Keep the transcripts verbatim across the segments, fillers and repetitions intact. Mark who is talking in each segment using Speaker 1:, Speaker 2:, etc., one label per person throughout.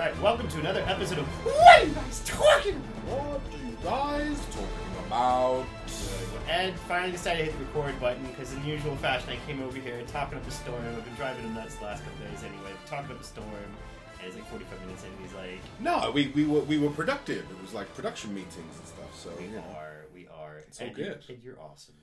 Speaker 1: Alright, welcome to another episode of What Are You Guys Talking About?
Speaker 2: What are you guys talking about?
Speaker 1: Ed finally decided to hit the record button because in usual fashion I came over here talking up a storm. I've been driving him nuts the last couple days anyway, talking up a storm, and it's like forty-five minutes in and he's like...
Speaker 2: No, we, we, were, we were productive. It was like production meetings and stuff, so...
Speaker 1: We
Speaker 2: you know.
Speaker 1: are, we are.
Speaker 2: It's all
Speaker 1: Ed,
Speaker 2: good.
Speaker 1: Ed, you're awesome.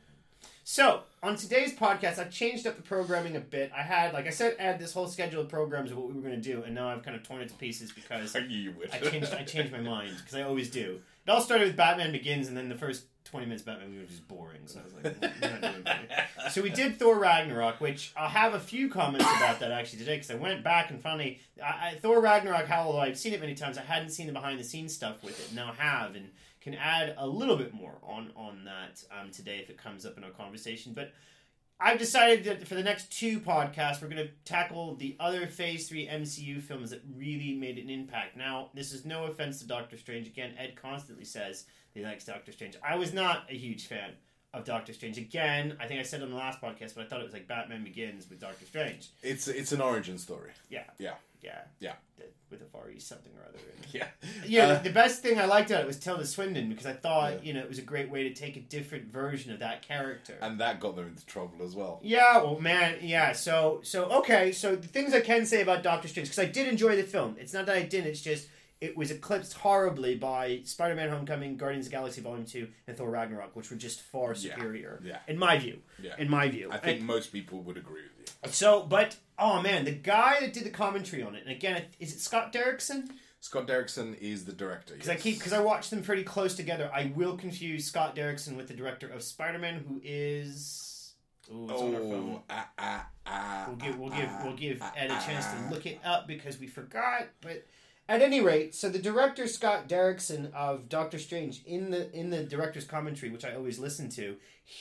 Speaker 1: So, on today's podcast, I've changed up the programming a bit. I had, like I said, Ed, this whole schedule of programs of what we were going to do, and now I've kind of torn it to pieces because
Speaker 2: I knew you would.
Speaker 1: I changed I changed my mind, because I always do. It all started with Batman Begins, and then the first twenty minutes of Batman we were just boring, so I was like, well, we're not doing it. So we did Thor Ragnarok, which I'll have a few comments about that actually today, because I went back and finally, I, I, Thor Ragnarok, although I've seen it many times, I hadn't seen the behind-the-scenes stuff with it, now have, and can add a little bit more on, on that um, today if it comes up in our conversation, but I've decided that for the next two podcasts, we're going to tackle the other Phase three M C U films that really made an impact. Now, this is no offense to Doctor Strange. Again, Ed constantly says that he likes Doctor Strange. I was not a huge fan of Doctor Strange. Again, I think I said on the last podcast, but I thought it was like Batman Begins with Doctor Strange.
Speaker 2: It's it's an origin story.
Speaker 1: Yeah.
Speaker 2: Yeah.
Speaker 1: Yeah.
Speaker 2: Yeah.
Speaker 1: With a Far East something or other.
Speaker 2: Yeah.
Speaker 1: Yeah,
Speaker 2: Uh,
Speaker 1: the best thing I liked about it was Tilda Swinton, because I thought,
Speaker 2: Yeah.
Speaker 1: you know, it was a great way to take a different version of that character.
Speaker 2: And that got them into trouble as well.
Speaker 1: Yeah, well, man, yeah. So, so okay. So the things I can say about Doctor Strange, because I did enjoy the film. It's not that I didn't. It's just it was eclipsed horribly by Spider-Man: Homecoming, Guardians of the Galaxy Volume Two, and Thor Ragnarok, which were just far superior.
Speaker 2: Yeah.
Speaker 1: In my view.
Speaker 2: Yeah.
Speaker 1: In my view.
Speaker 2: I think
Speaker 1: And-
Speaker 2: most people would agree with you.
Speaker 1: so, but oh man, the guy that did the commentary on it, and again, is it Scott Derrickson?
Speaker 2: Scott Derrickson is the director.
Speaker 1: Because I keep because I watch them pretty close together. I will confuse Scott Derrickson with the director of Spider-Man, who is. Ooh, it's on our phone.
Speaker 2: Oh, ah, ah, ah,
Speaker 1: We'll give we'll
Speaker 2: ah,
Speaker 1: give we'll give
Speaker 2: ah,
Speaker 1: Ed a chance
Speaker 2: ah.
Speaker 1: to look it up because we forgot. But at any rate, so the director Scott Derrickson of Doctor Strange in the in the director's commentary, which I always listen to,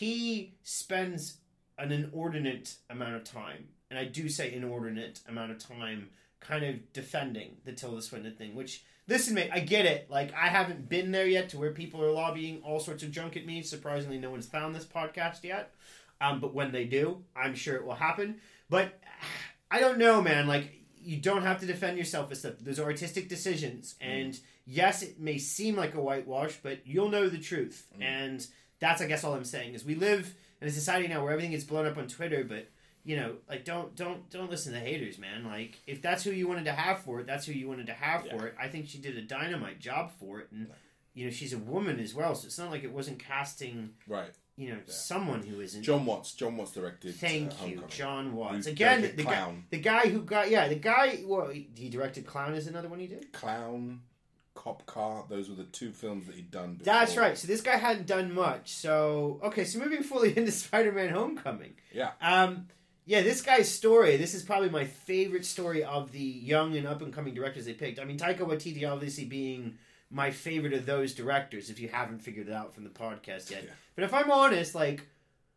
Speaker 1: he spends an inordinate amount of time, and I do say inordinate amount of time, kind of defending the Tilda Swinton thing. Which listen, mate, I get it. Like I haven't been there yet to where people are lobbying all sorts of junk at me. Surprisingly, no one's found this podcast yet. Um, but when they do, I'm sure it will happen. But I don't know, man. Like, you don't have to defend yourself with stuff. Those are artistic decisions. And mm. yes, it may seem like a whitewash, but you'll know the truth. Mm. And that's, I guess, all I'm saying is we live in a society now where everything gets blown up on Twitter, but, you know, like, don't don't don't listen to haters, man. Like, if that's who you wanted to have for it, that's who you wanted to have yeah. for it. I think she did a dynamite job for it. And, you know, she's a woman as well, so it's not like it wasn't casting...
Speaker 2: Right.
Speaker 1: You know,
Speaker 2: yeah.
Speaker 1: someone who isn't...
Speaker 2: John Watts. John Watts directed
Speaker 1: Thank
Speaker 2: uh,
Speaker 1: you,
Speaker 2: Homecoming.
Speaker 1: John Watts.
Speaker 2: Who
Speaker 1: Again,
Speaker 2: directed
Speaker 1: the
Speaker 2: Clown.
Speaker 1: guy, the guy who got... Yeah, the guy... Well, he, he directed Clown is another one he did?
Speaker 2: Clown, Cop Car. Those were the two films that he'd done before.
Speaker 1: That's right. So this guy hadn't done much. So, okay, so moving fully into Spider-Man Homecoming.
Speaker 2: Yeah.
Speaker 1: Um... Yeah, this guy's story, this is probably my favorite story of the young and up-and-coming directors they picked. I mean, Taika Waititi obviously being my favorite of those directors, if you haven't figured it out from the podcast yet.
Speaker 2: Yeah.
Speaker 1: But if I'm honest, like,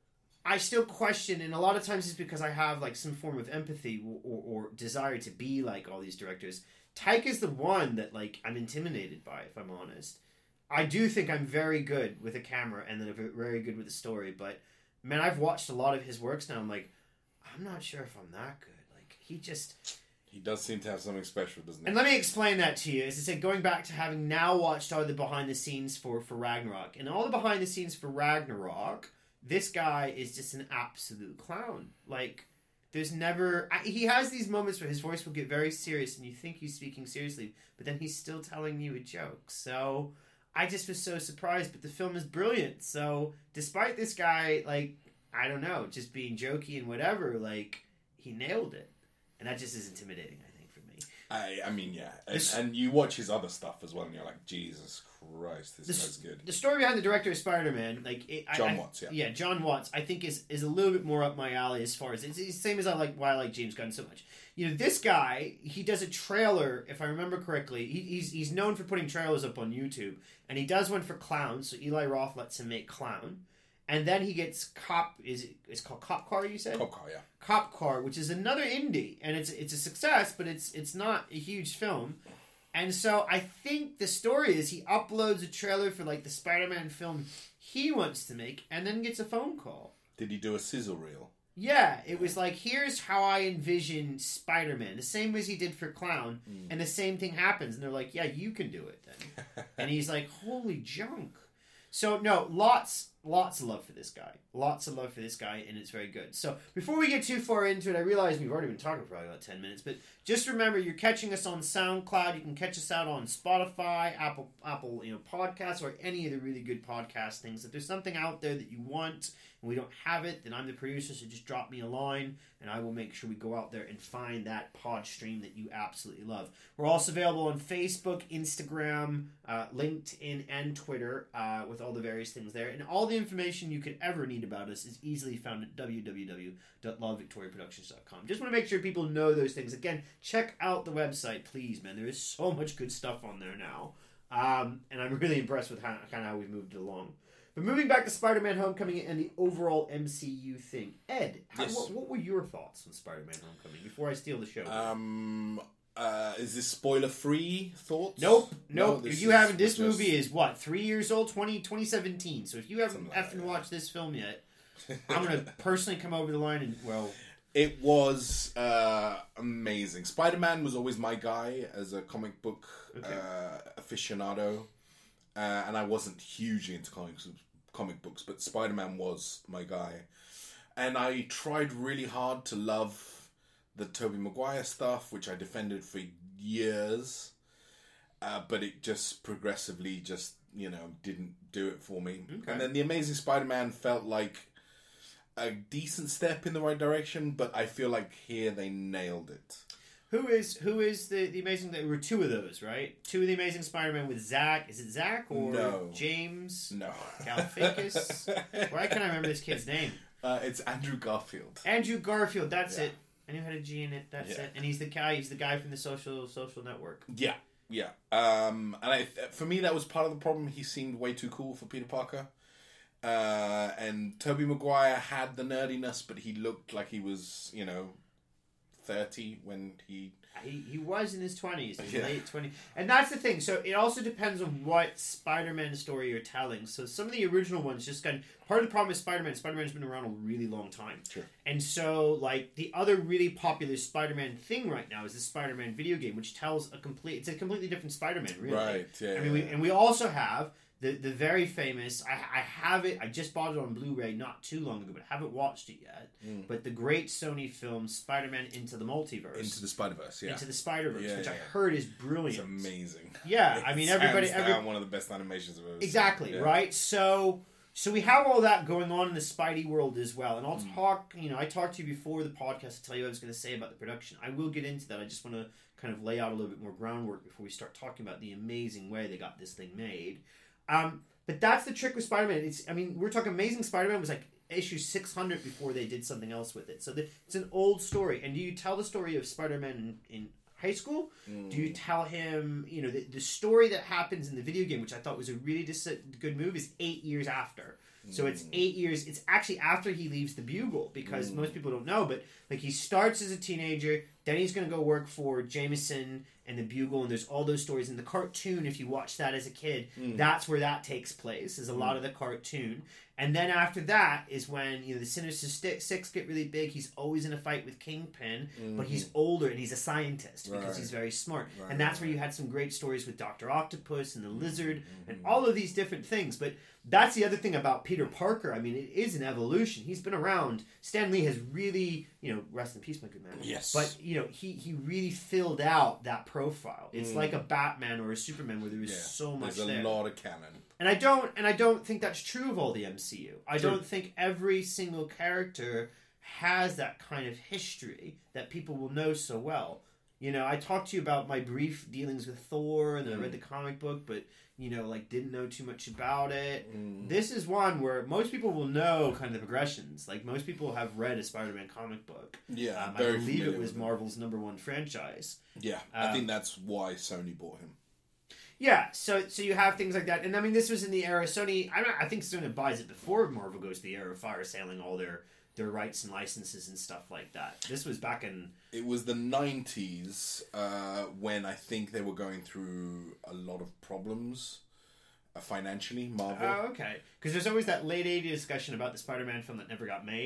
Speaker 1: I still question, and a lot of times it's because I have, like, some form of empathy or, or, or desire to be like all these directors. Taika's the one that, like, I'm intimidated by, if I'm honest. I do think I'm very good with a camera and then I'm very good with a story, but, man, I've watched a lot of his works now. I'm like, I'm not sure if I'm that good. Like, he just...
Speaker 2: He does seem to have something special, doesn't he?
Speaker 1: And let me explain that to you. As I said, going back to having now watched all the behind-the-scenes for, for Ragnarok. And all the behind-the-scenes for Ragnarok, this guy is just an absolute clown. Like, there's never... I, he has these moments where his voice will get very serious and you think he's speaking seriously, but then he's still telling you a joke. So, I just was so surprised. But the film is brilliant. So, despite this guy, like... I don't know, just being jokey and whatever, like, he nailed it. And that just is intimidating, I think, for me.
Speaker 2: I I mean, yeah. And,
Speaker 1: This-
Speaker 2: and you watch his other stuff as well, and you're like, Jesus Christ, this
Speaker 1: This-
Speaker 2: guy's good.
Speaker 1: The story behind the director of Spider-Man, like... It,
Speaker 2: John
Speaker 1: I, I,
Speaker 2: Watts, yeah.
Speaker 1: Yeah, John Watts, I think is, is a little bit more up my alley as far as... It's, it's the same as I like why I like James Gunn so much. You know, this guy, he does a trailer, if I remember correctly. He, he's he's known for putting trailers up on YouTube. And he does one for Clown, so Eli Roth lets him make Clown. And then he gets Cop, is it, it's called Cop Car, you said?
Speaker 2: Cop Car, yeah.
Speaker 1: Cop Car, which is another indie, and it's it's a success, but it's it's not a huge film. And so I think the story is he uploads a trailer for like the Spider-Man film he wants to make, and then gets a phone call.
Speaker 2: Did he do a sizzle reel?
Speaker 1: Yeah, it was like, here's how I envision Spider-Man. The same as he did for Clown. Mm. And the same thing happens. And they're like, yeah, you can do it then. And he's like, holy junk. So, no, lots, lots of love for this guy. Lots of love for this guy, and it's very good. So, before we get too far into it, I realize we've already been talking for probably about ten minutes, but just remember, you're catching us on SoundCloud. You can catch us out on Spotify, Apple, Apple, you know, Podcasts, or any of the really good podcast things. If there's something out there that you want and we don't have it, then I'm the producer, so just drop me a line, and I will make sure we go out there and find that pod stream that you absolutely love. We're also available on Facebook, Instagram, uh, LinkedIn, and Twitter, uh, with all the various things there. And all the information you could ever need about us is easily found at w w w dot love victoria productions dot com. Just want to make sure people know those things. Again, check out the website, please, man. There is so much good stuff on there now. Um, and I'm really impressed with how, kind of how we've moved it along. But moving back to Spider-Man Homecoming and the overall M C U thing. Ed, how, yes. what, what were your thoughts on Spider-Man Homecoming before I steal the show?
Speaker 2: Um, uh, is this spoiler-free thoughts?
Speaker 1: Nope. Nope. No, if you haven't, this just... movie is, what, three years old? twenty, twenty seventeen. So if you haven't like effing watched this film yet, I'm going to personally come over the line and, well...
Speaker 2: It was uh, amazing. Spider-Man was always my guy as a comic book okay. uh, aficionado. Uh, and I wasn't hugely into comics, comic books, but Spider-Man was my guy. And I tried really hard to love the Tobey Maguire stuff, which I defended for years. Uh, but it just progressively just, you know, didn't do it for me. Okay. And then The Amazing Spider-Man felt like a decent step in the right direction, but I feel like here they nailed it.
Speaker 1: Who is who is the, the Amazing... There were two of those, right? Two of the Amazing Spider-Man with Zach. Is it Zach or
Speaker 2: no.
Speaker 1: James?
Speaker 2: No.
Speaker 1: Galifianakis? Why can't I remember this kid's name?
Speaker 2: Uh, it's Andrew Garfield.
Speaker 1: Andrew Garfield, that's yeah. it. I knew how to G in it, that's
Speaker 2: yeah.
Speaker 1: it. And he's the guy, he's the guy from the social social network.
Speaker 2: Yeah, yeah. Um, and I, for me, that was part of the problem. He seemed way too cool for Peter Parker. Uh, and Tobey Maguire had the nerdiness, but he looked like he was, you know... thirty when he...
Speaker 1: he he was in his twenties, his
Speaker 2: yeah.
Speaker 1: late twenties, and that's the thing. So it also depends on what Spider-Man story you're telling. So some of the original ones just kind of, part of the problem with Spider-Man, Spider-Man's been around a really long time,
Speaker 2: sure.
Speaker 1: And so like the other really popular Spider-Man thing right now is the Spider-Man video game, which tells a complete, it's a completely different Spider-Man, really.
Speaker 2: Right. Yeah.
Speaker 1: I mean, we, and we also have. The the very famous, I, I have it, I just bought it on Blu-ray not too long ago, but haven't watched it yet. Mm. But the great Sony film, Spider-Man Into the Multiverse.
Speaker 2: Into the Spider-Verse, yeah.
Speaker 1: Into the Spider-Verse,
Speaker 2: yeah,
Speaker 1: which
Speaker 2: yeah.
Speaker 1: I heard is brilliant.
Speaker 2: It's amazing.
Speaker 1: Yeah,
Speaker 2: it's
Speaker 1: I mean, everybody...
Speaker 2: hands
Speaker 1: every,
Speaker 2: down one of the best animations I've ever seen.
Speaker 1: Exactly,
Speaker 2: yeah.
Speaker 1: right? So... So we have all that going on in the Spidey world as well. And I'll mm. talk, you know, I talked to you before the podcast to tell you what I was going to say about the production. I will get into that. I just want to kind of lay out a little bit more groundwork before we start talking about the amazing way they got this thing made. Um... But that's the trick with Spider-Man. It's, I mean, we're talking Amazing Spider-Man was like issue six hundred before they did something else with it. So the, it's an old story. And do you tell the story of Spider-Man in, in high school? Mm. Do you tell him, you know, the, the story that happens in the video game, which I thought was a really dis- good move, is eight years after. So it's eight years. It's actually after he leaves the Bugle, because mm. most people don't know, but like he starts as a teenager, then he's going to go work for Jameson and the Bugle, and there's all those stories. In the cartoon, if you watch that as a kid, mm. that's where that takes place, is a mm. lot of the cartoon. And then after that is when, you know, the Sinister Six get really big. He's always in a fight with Kingpin, mm-hmm. but he's older and he's a scientist because
Speaker 2: right.
Speaker 1: he's very smart.
Speaker 2: Right,
Speaker 1: and that's
Speaker 2: right.
Speaker 1: where you had some great stories with Doctor Octopus and the Lizard
Speaker 2: mm-hmm.
Speaker 1: and all of these different things. But that's the other thing about Peter Parker. I mean, it is an evolution. He's been around. Stan Lee has really, you know, rest in peace, my good man.
Speaker 2: Yes.
Speaker 1: But, you know, he, he really filled out that profile. It's mm. like a Batman or a Superman where there is yeah. so much
Speaker 2: There's a
Speaker 1: there.
Speaker 2: lot of canon.
Speaker 1: And I don't and I don't think that's true of all the M C U. I True. don't think every single character has that kind of history that people will know so well. You know, I talked to you about my brief dealings with Thor, and then mm. I read the comic book, but, you know, like, didn't know too much about it. Mm. This is one where most people will know kind of the progressions. Like, most people have read a Spider-Man comic book.
Speaker 2: Yeah,
Speaker 1: um,
Speaker 2: very
Speaker 1: I believe it was
Speaker 2: with
Speaker 1: Marvel's number one franchise.
Speaker 2: Yeah,
Speaker 1: um,
Speaker 2: I think that's why Sony bought him.
Speaker 1: Yeah, so so you have things like that, and I mean, this was in the era Sony. I don't, I think Sony buys it before Marvel goes to the era of fire selling all their their rights and licenses and stuff like that. This was back in.
Speaker 2: It was the nineties uh, when I think they were going through a lot of problems uh, financially. Marvel.
Speaker 1: Oh, okay. Because there's always that late eighties discussion about the Spider-Man film that never got made.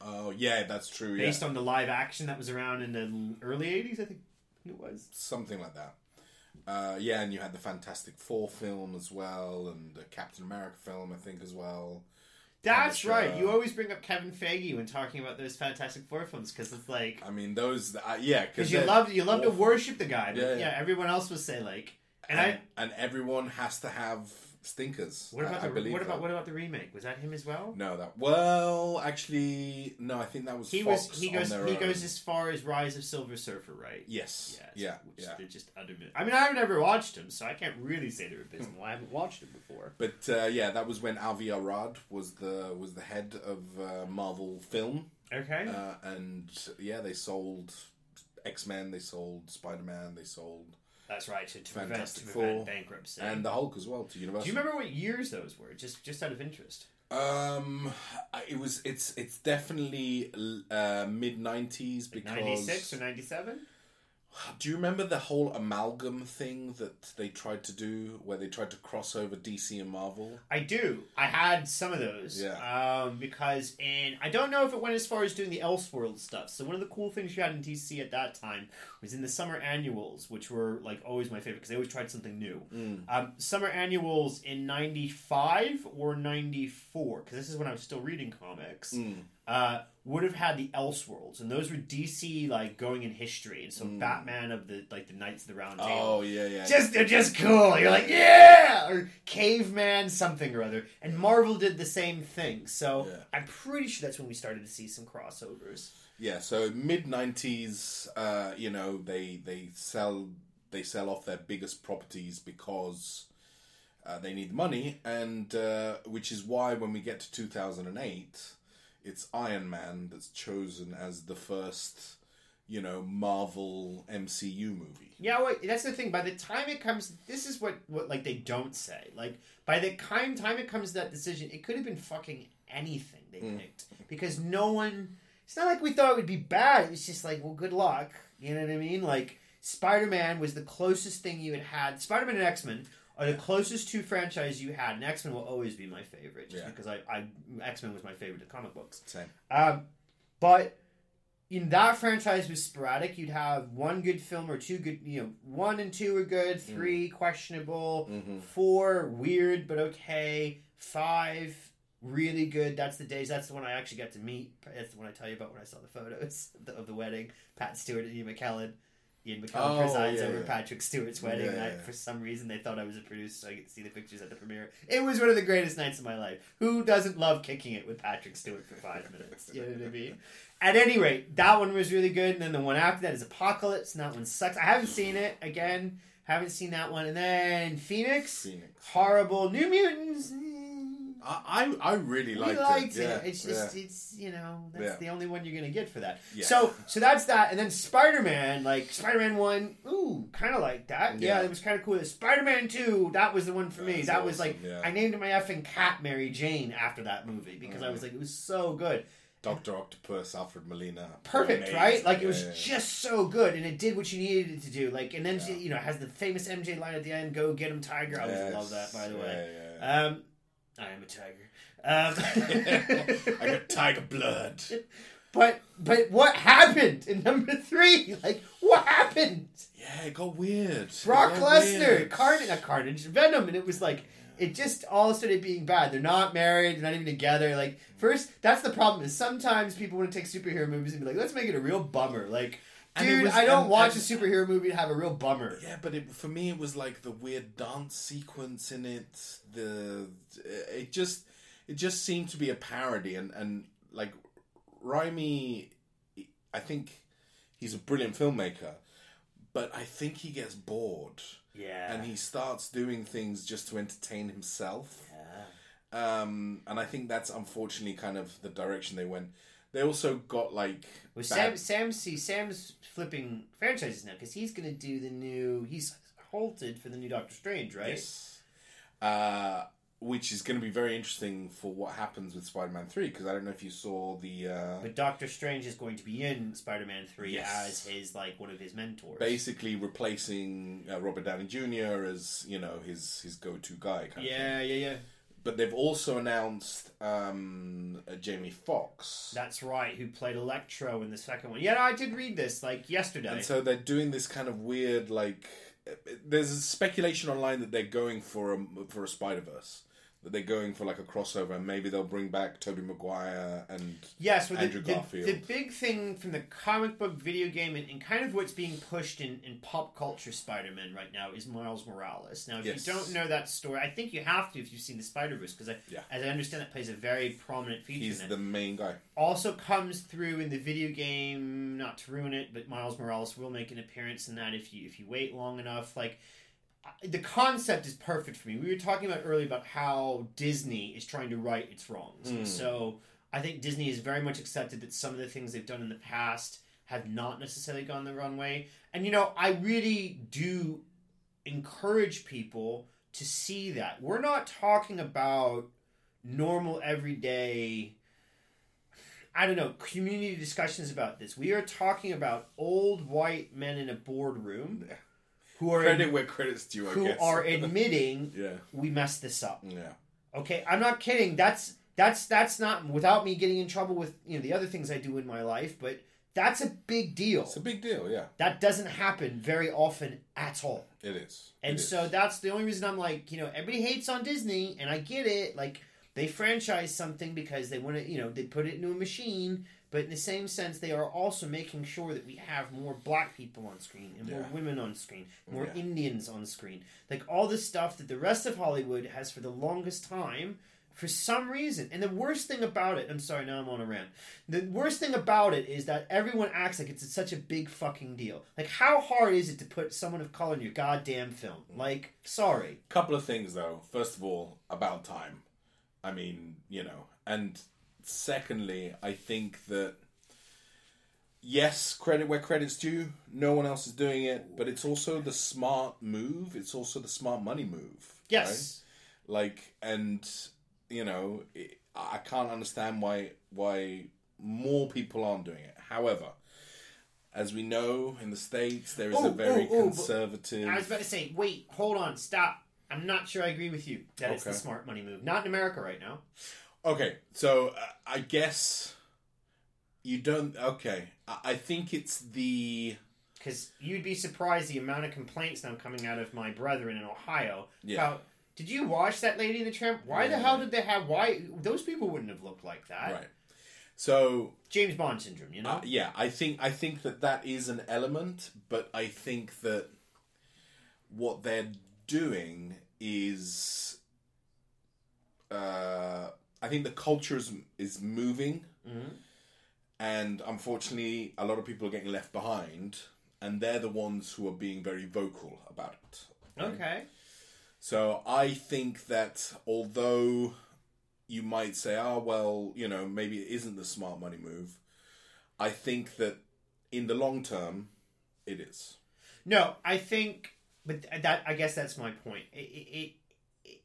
Speaker 2: Oh yeah, that's true.
Speaker 1: Based
Speaker 2: yeah.
Speaker 1: on the live action that was around in the early eighties, I think it was.
Speaker 2: Something like that. Uh, yeah, and you had the Fantastic Four film as well, and the Captain America film, I think, as well.
Speaker 1: That's
Speaker 2: Punisher.
Speaker 1: right. You always bring up Kevin Feige when talking about those Fantastic Four films because it's like,
Speaker 2: I mean, those, uh, yeah,
Speaker 1: because you love you love to worship the guy, but yeah,
Speaker 2: Yeah,
Speaker 1: yeah.
Speaker 2: yeah.
Speaker 1: everyone else would say like, and,
Speaker 2: and,
Speaker 1: I.
Speaker 2: and everyone has to have stinkers.
Speaker 1: What about
Speaker 2: I, I
Speaker 1: the
Speaker 2: believe
Speaker 1: what about
Speaker 2: that.
Speaker 1: what about the remake? Was that him as well?
Speaker 2: No, that well, actually, no. I think that was
Speaker 1: He
Speaker 2: Fox
Speaker 1: was he
Speaker 2: on
Speaker 1: goes
Speaker 2: their
Speaker 1: he
Speaker 2: own.
Speaker 1: goes as far as Rise of Silver Surfer, right?
Speaker 2: Yes.
Speaker 1: Yes.
Speaker 2: Yeah.
Speaker 1: Which
Speaker 2: Yeah.
Speaker 1: they're just utter. I mean, I've never watched them, so I can't really say they're abysmal. I haven't watched them before.
Speaker 2: But uh, yeah, that was when Avi Arad was the was the head of uh, Marvel Film,
Speaker 1: Okay.
Speaker 2: uh, and yeah, they sold X-Men, they sold Spider-Man, they sold
Speaker 1: That's right. To, to prevent
Speaker 2: Fantastic
Speaker 1: to prevent
Speaker 2: Four,
Speaker 1: bankruptcy.
Speaker 2: and the Hulk as well to
Speaker 1: Do
Speaker 2: Universal.
Speaker 1: you remember what years those were? Just just out of interest.
Speaker 2: Um, it was it's it's definitely uh, mid nineties
Speaker 1: Like
Speaker 2: because
Speaker 1: ninety-six or ninety-seven?
Speaker 2: do you remember the whole amalgam thing that they tried to do, where they tried to cross over D C and Marvel?
Speaker 1: I do. I had some of those.
Speaker 2: Yeah.
Speaker 1: Um, because in I don't know if it went as far as doing the Elseworld stuff. So one of the cool things you had in D C at that time was in the summer annuals, which were like always my favorite because they always tried something new.
Speaker 2: Mm.
Speaker 1: Um, summer annuals in ninety-five or ninety-four, because this is when I was still reading comics.
Speaker 2: Mm.
Speaker 1: Uh, would have had the Elseworlds, and those were D C like going in history, and so
Speaker 2: Mm.
Speaker 1: Batman of the like the Knights of the Round Table.
Speaker 2: Oh yeah, yeah.
Speaker 1: Just they're just cool. You're like, yeah, or Caveman something or other. And Marvel did the same thing. So
Speaker 2: Yeah.
Speaker 1: I'm pretty sure that's when we started to see some crossovers.
Speaker 2: Yeah, so mid nineties, uh, you know, they they sell they sell off their biggest properties because uh, they need money, and uh, which is why when we get to two thousand eight, it's Iron Man that's chosen as the first, you know, Marvel M C U movie.
Speaker 1: Yeah, wait, that's the thing. By the time it comes, this is what, what like they don't say. Like by the time time it comes to that decision, it could have been fucking anything they
Speaker 2: Mm.
Speaker 1: picked because no one. It's not like we thought it would be bad. It was just like, well, good luck. You know what I mean? Like Spider-Man was the closest thing you had had. Spider-Man and X-Men are the closest two franchises you had, and X-Men will always be my favorite, just
Speaker 2: Yeah.
Speaker 1: because I, I X-Men was my favorite of comic books.
Speaker 2: Same.
Speaker 1: Um, but in that franchise was sporadic. You'd have one good film or two good, you know, one and two are good, three questionable,
Speaker 2: Mhm.
Speaker 1: four weird but okay, five really good. That's the days. That's the one I actually got to meet. That's the one I tell you about when I saw the photos of the, of the wedding. Pat Stewart and Ian McKellen. Ian McKellen
Speaker 2: Oh,
Speaker 1: presides
Speaker 2: yeah,
Speaker 1: over
Speaker 2: yeah.
Speaker 1: Patrick Stewart's wedding.
Speaker 2: Yeah,
Speaker 1: and I,
Speaker 2: yeah.
Speaker 1: for some reason, they thought I was a producer, so I get to see the pictures at the premiere. It was one of the greatest nights of my life. Who doesn't love kicking it with Patrick Stewart for five minutes? You know what I mean? At any rate, that one was really good. And then the one after that is Apocalypse, and that one sucks. I haven't seen it. Again, haven't seen that one. And then Phoenix.
Speaker 2: Phoenix.
Speaker 1: Horrible. New Mutants. eh.
Speaker 2: I I, I really
Speaker 1: We
Speaker 2: liked,
Speaker 1: liked
Speaker 2: it.
Speaker 1: it.
Speaker 2: Yeah,
Speaker 1: It's just,
Speaker 2: yeah.
Speaker 1: it's you know, that's
Speaker 2: Yeah.
Speaker 1: the only one you're gonna get for that.
Speaker 2: Yeah.
Speaker 1: So, so that's that. And then Spider-Man, like Spider-Man one, ooh, kind of like that. Yeah,
Speaker 2: Yeah.
Speaker 1: it was kind of cool. Spider-Man two, that was the one for me.
Speaker 2: That's
Speaker 1: That was
Speaker 2: awesome,
Speaker 1: like,
Speaker 2: yeah.
Speaker 1: I named my effing cat Mary Jane after that movie because I
Speaker 2: Mm.
Speaker 1: was like, it was so good.
Speaker 2: Doctor Octopus, Alfred Molina.
Speaker 1: Perfect,
Speaker 2: Amazing.
Speaker 1: right? Like it
Speaker 2: Yeah,
Speaker 1: was
Speaker 2: yeah, yeah.
Speaker 1: just so good, and it did what you needed it to do. Like, and then
Speaker 2: Yeah.
Speaker 1: you know, it has the famous M J line at the end, "Go get him, Tiger." I always
Speaker 2: Yes.
Speaker 1: love that, by the
Speaker 2: Yeah,
Speaker 1: way.
Speaker 2: yeah, yeah.
Speaker 1: Um, I am a tiger. Um,
Speaker 2: I got tiger blood.
Speaker 1: But but what happened in number three? Like what happened?
Speaker 2: Yeah, it got weird.
Speaker 1: Brock
Speaker 2: It got
Speaker 1: Lesnar,
Speaker 2: weird.
Speaker 1: Carnage, not Carnage, Venom, and it was like it just all started being bad. They're not married, they're not even together. Like first, that's the problem. Is sometimes people want to take superhero movies and be like, let's make it a real bummer. Like,
Speaker 2: And it
Speaker 1: dude,
Speaker 2: was-
Speaker 1: I don't
Speaker 2: and-
Speaker 1: watch
Speaker 2: and-
Speaker 1: a superhero movie to have a real bummer.
Speaker 2: Yeah, but it, for me, it was like the weird dance sequence in it. The it just it just seemed to be a parody, and and like Raimi, I think he's a brilliant filmmaker, but I think he gets bored
Speaker 1: Yeah.
Speaker 2: and he starts doing things just to entertain himself.
Speaker 1: yeah.
Speaker 2: Um, and I think that's unfortunately kind of the direction they went. They also got like
Speaker 1: Well,
Speaker 2: bad-
Speaker 1: Sam, Sam, see, Sam's flipping franchises now because he's going to do the new. He's halted for the new Doctor Strange, right?
Speaker 2: Yes. Uh, which is going to be very interesting for what happens with Spider-Man three, because I don't know if you saw the... Uh,
Speaker 1: But Doctor Strange is going to be in Spider-Man three
Speaker 2: Yes.
Speaker 1: as his, like, one of his mentors.
Speaker 2: basically replacing uh, Robert Downey Junior as, you know, his, his go-to guy. Kind of
Speaker 1: Yeah, yeah, yeah.
Speaker 2: but they've also announced um, uh, Jamie Foxx.
Speaker 1: That's right, who played Electro in the second one. Yeah, I did read this, like, yesterday.
Speaker 2: And so they're doing this kind of weird, like... There's a speculation online that they're going for a, for a Spider-Verse. That they're going for, like, a crossover, and maybe they'll bring back Tobey Maguire and
Speaker 1: yes, well,
Speaker 2: Andrew
Speaker 1: the,
Speaker 2: Garfield.
Speaker 1: The, the big thing from the comic book, video game, and, and kind of what's being pushed in, in pop culture Spider-Man right now is Miles Morales. Now, if
Speaker 2: Yes.
Speaker 1: you don't know that story, I think you have to if you've seen the Spider-Verse, because I,
Speaker 2: Yeah.
Speaker 1: as I understand, it plays a very prominent feature
Speaker 2: He's
Speaker 1: in it.
Speaker 2: the main guy.
Speaker 1: Also comes through in the video game, not to ruin it, but Miles Morales will make an appearance in that if you if you wait long enough. Like, the concept is perfect for me. We were talking about earlier about how Disney is trying to right its wrongs.
Speaker 2: Mm.
Speaker 1: So I think Disney has very much accepted that some of the things they've done in the past have not necessarily gone the wrong way. And, you know, I really do encourage people to see that. We're not talking about normal, everyday... I don't know, community discussions about this. We are talking about old white men in a boardroom who are
Speaker 2: Credit where credit's due, I
Speaker 1: who
Speaker 2: guess.
Speaker 1: are admitting
Speaker 2: yeah.
Speaker 1: we messed this up.
Speaker 2: Yeah.
Speaker 1: Okay, I'm not kidding. That's that's that's not without me getting in trouble with, you know, the other things I do in my life, but that's a big deal.
Speaker 2: It's a big deal, yeah.
Speaker 1: That doesn't happen very often at all.
Speaker 2: It is.
Speaker 1: And
Speaker 2: It
Speaker 1: so
Speaker 2: is.
Speaker 1: that's the only reason I'm like, you know, everybody hates on Disney, and I get it. Like, they franchise something because they want to, you know, they put it into a machine, but in the same sense, they are also making sure that we have more black people on screen, and more
Speaker 2: Yeah.
Speaker 1: women on screen, more
Speaker 2: Yeah.
Speaker 1: Indians on screen. Like, all this stuff that the rest of Hollywood has for the longest time, for some reason. And the worst thing about it, I'm sorry, now I'm on a rant. The worst thing about it is that everyone acts like it's such a big fucking deal. Like, how hard is it to put someone of color in your goddamn film? Like, sorry.
Speaker 2: Couple of things, though. First of all, about time. I mean, you know. And secondly, I think that, yes, credit where credit's due. No one else is doing it. But it's also the smart move. It's also the smart money move.
Speaker 1: Yes.
Speaker 2: Right? Like, and... You know, it, I can't understand why why more people aren't doing it. However, as we know, in the States, there is
Speaker 1: Ooh,
Speaker 2: a very
Speaker 1: ooh, ooh,
Speaker 2: conservative...
Speaker 1: I was about to say, wait, hold on, stop. I'm not sure I agree with you that it's the
Speaker 2: Okay.
Speaker 1: smart money move. Not in America right now.
Speaker 2: Okay, so uh, I guess you don't... Okay, I, I think it's the...
Speaker 1: Because you'd be surprised the amount of complaints now coming out of my brethren in Ohio
Speaker 2: Yeah.
Speaker 1: about... Did you watch that Lady in the Tramp? Why the
Speaker 2: Yeah.
Speaker 1: hell did they have... Why... Those people wouldn't have looked like that.
Speaker 2: Right. So...
Speaker 1: James Bond syndrome, you know?
Speaker 2: Uh, yeah, I think I think that that is an element, but I think that what they're doing is... Uh, I think the culture is, is moving,
Speaker 1: Mm-hmm.
Speaker 2: and unfortunately a lot of people are getting left behind, and they're the ones who are being very vocal about it. right?
Speaker 1: Okay.
Speaker 2: So I think that although you might say, oh, well, you know, maybe it isn't the smart money move, I think that in the long term, it is.
Speaker 1: No, I think... But that I guess that's my point. It, it, it,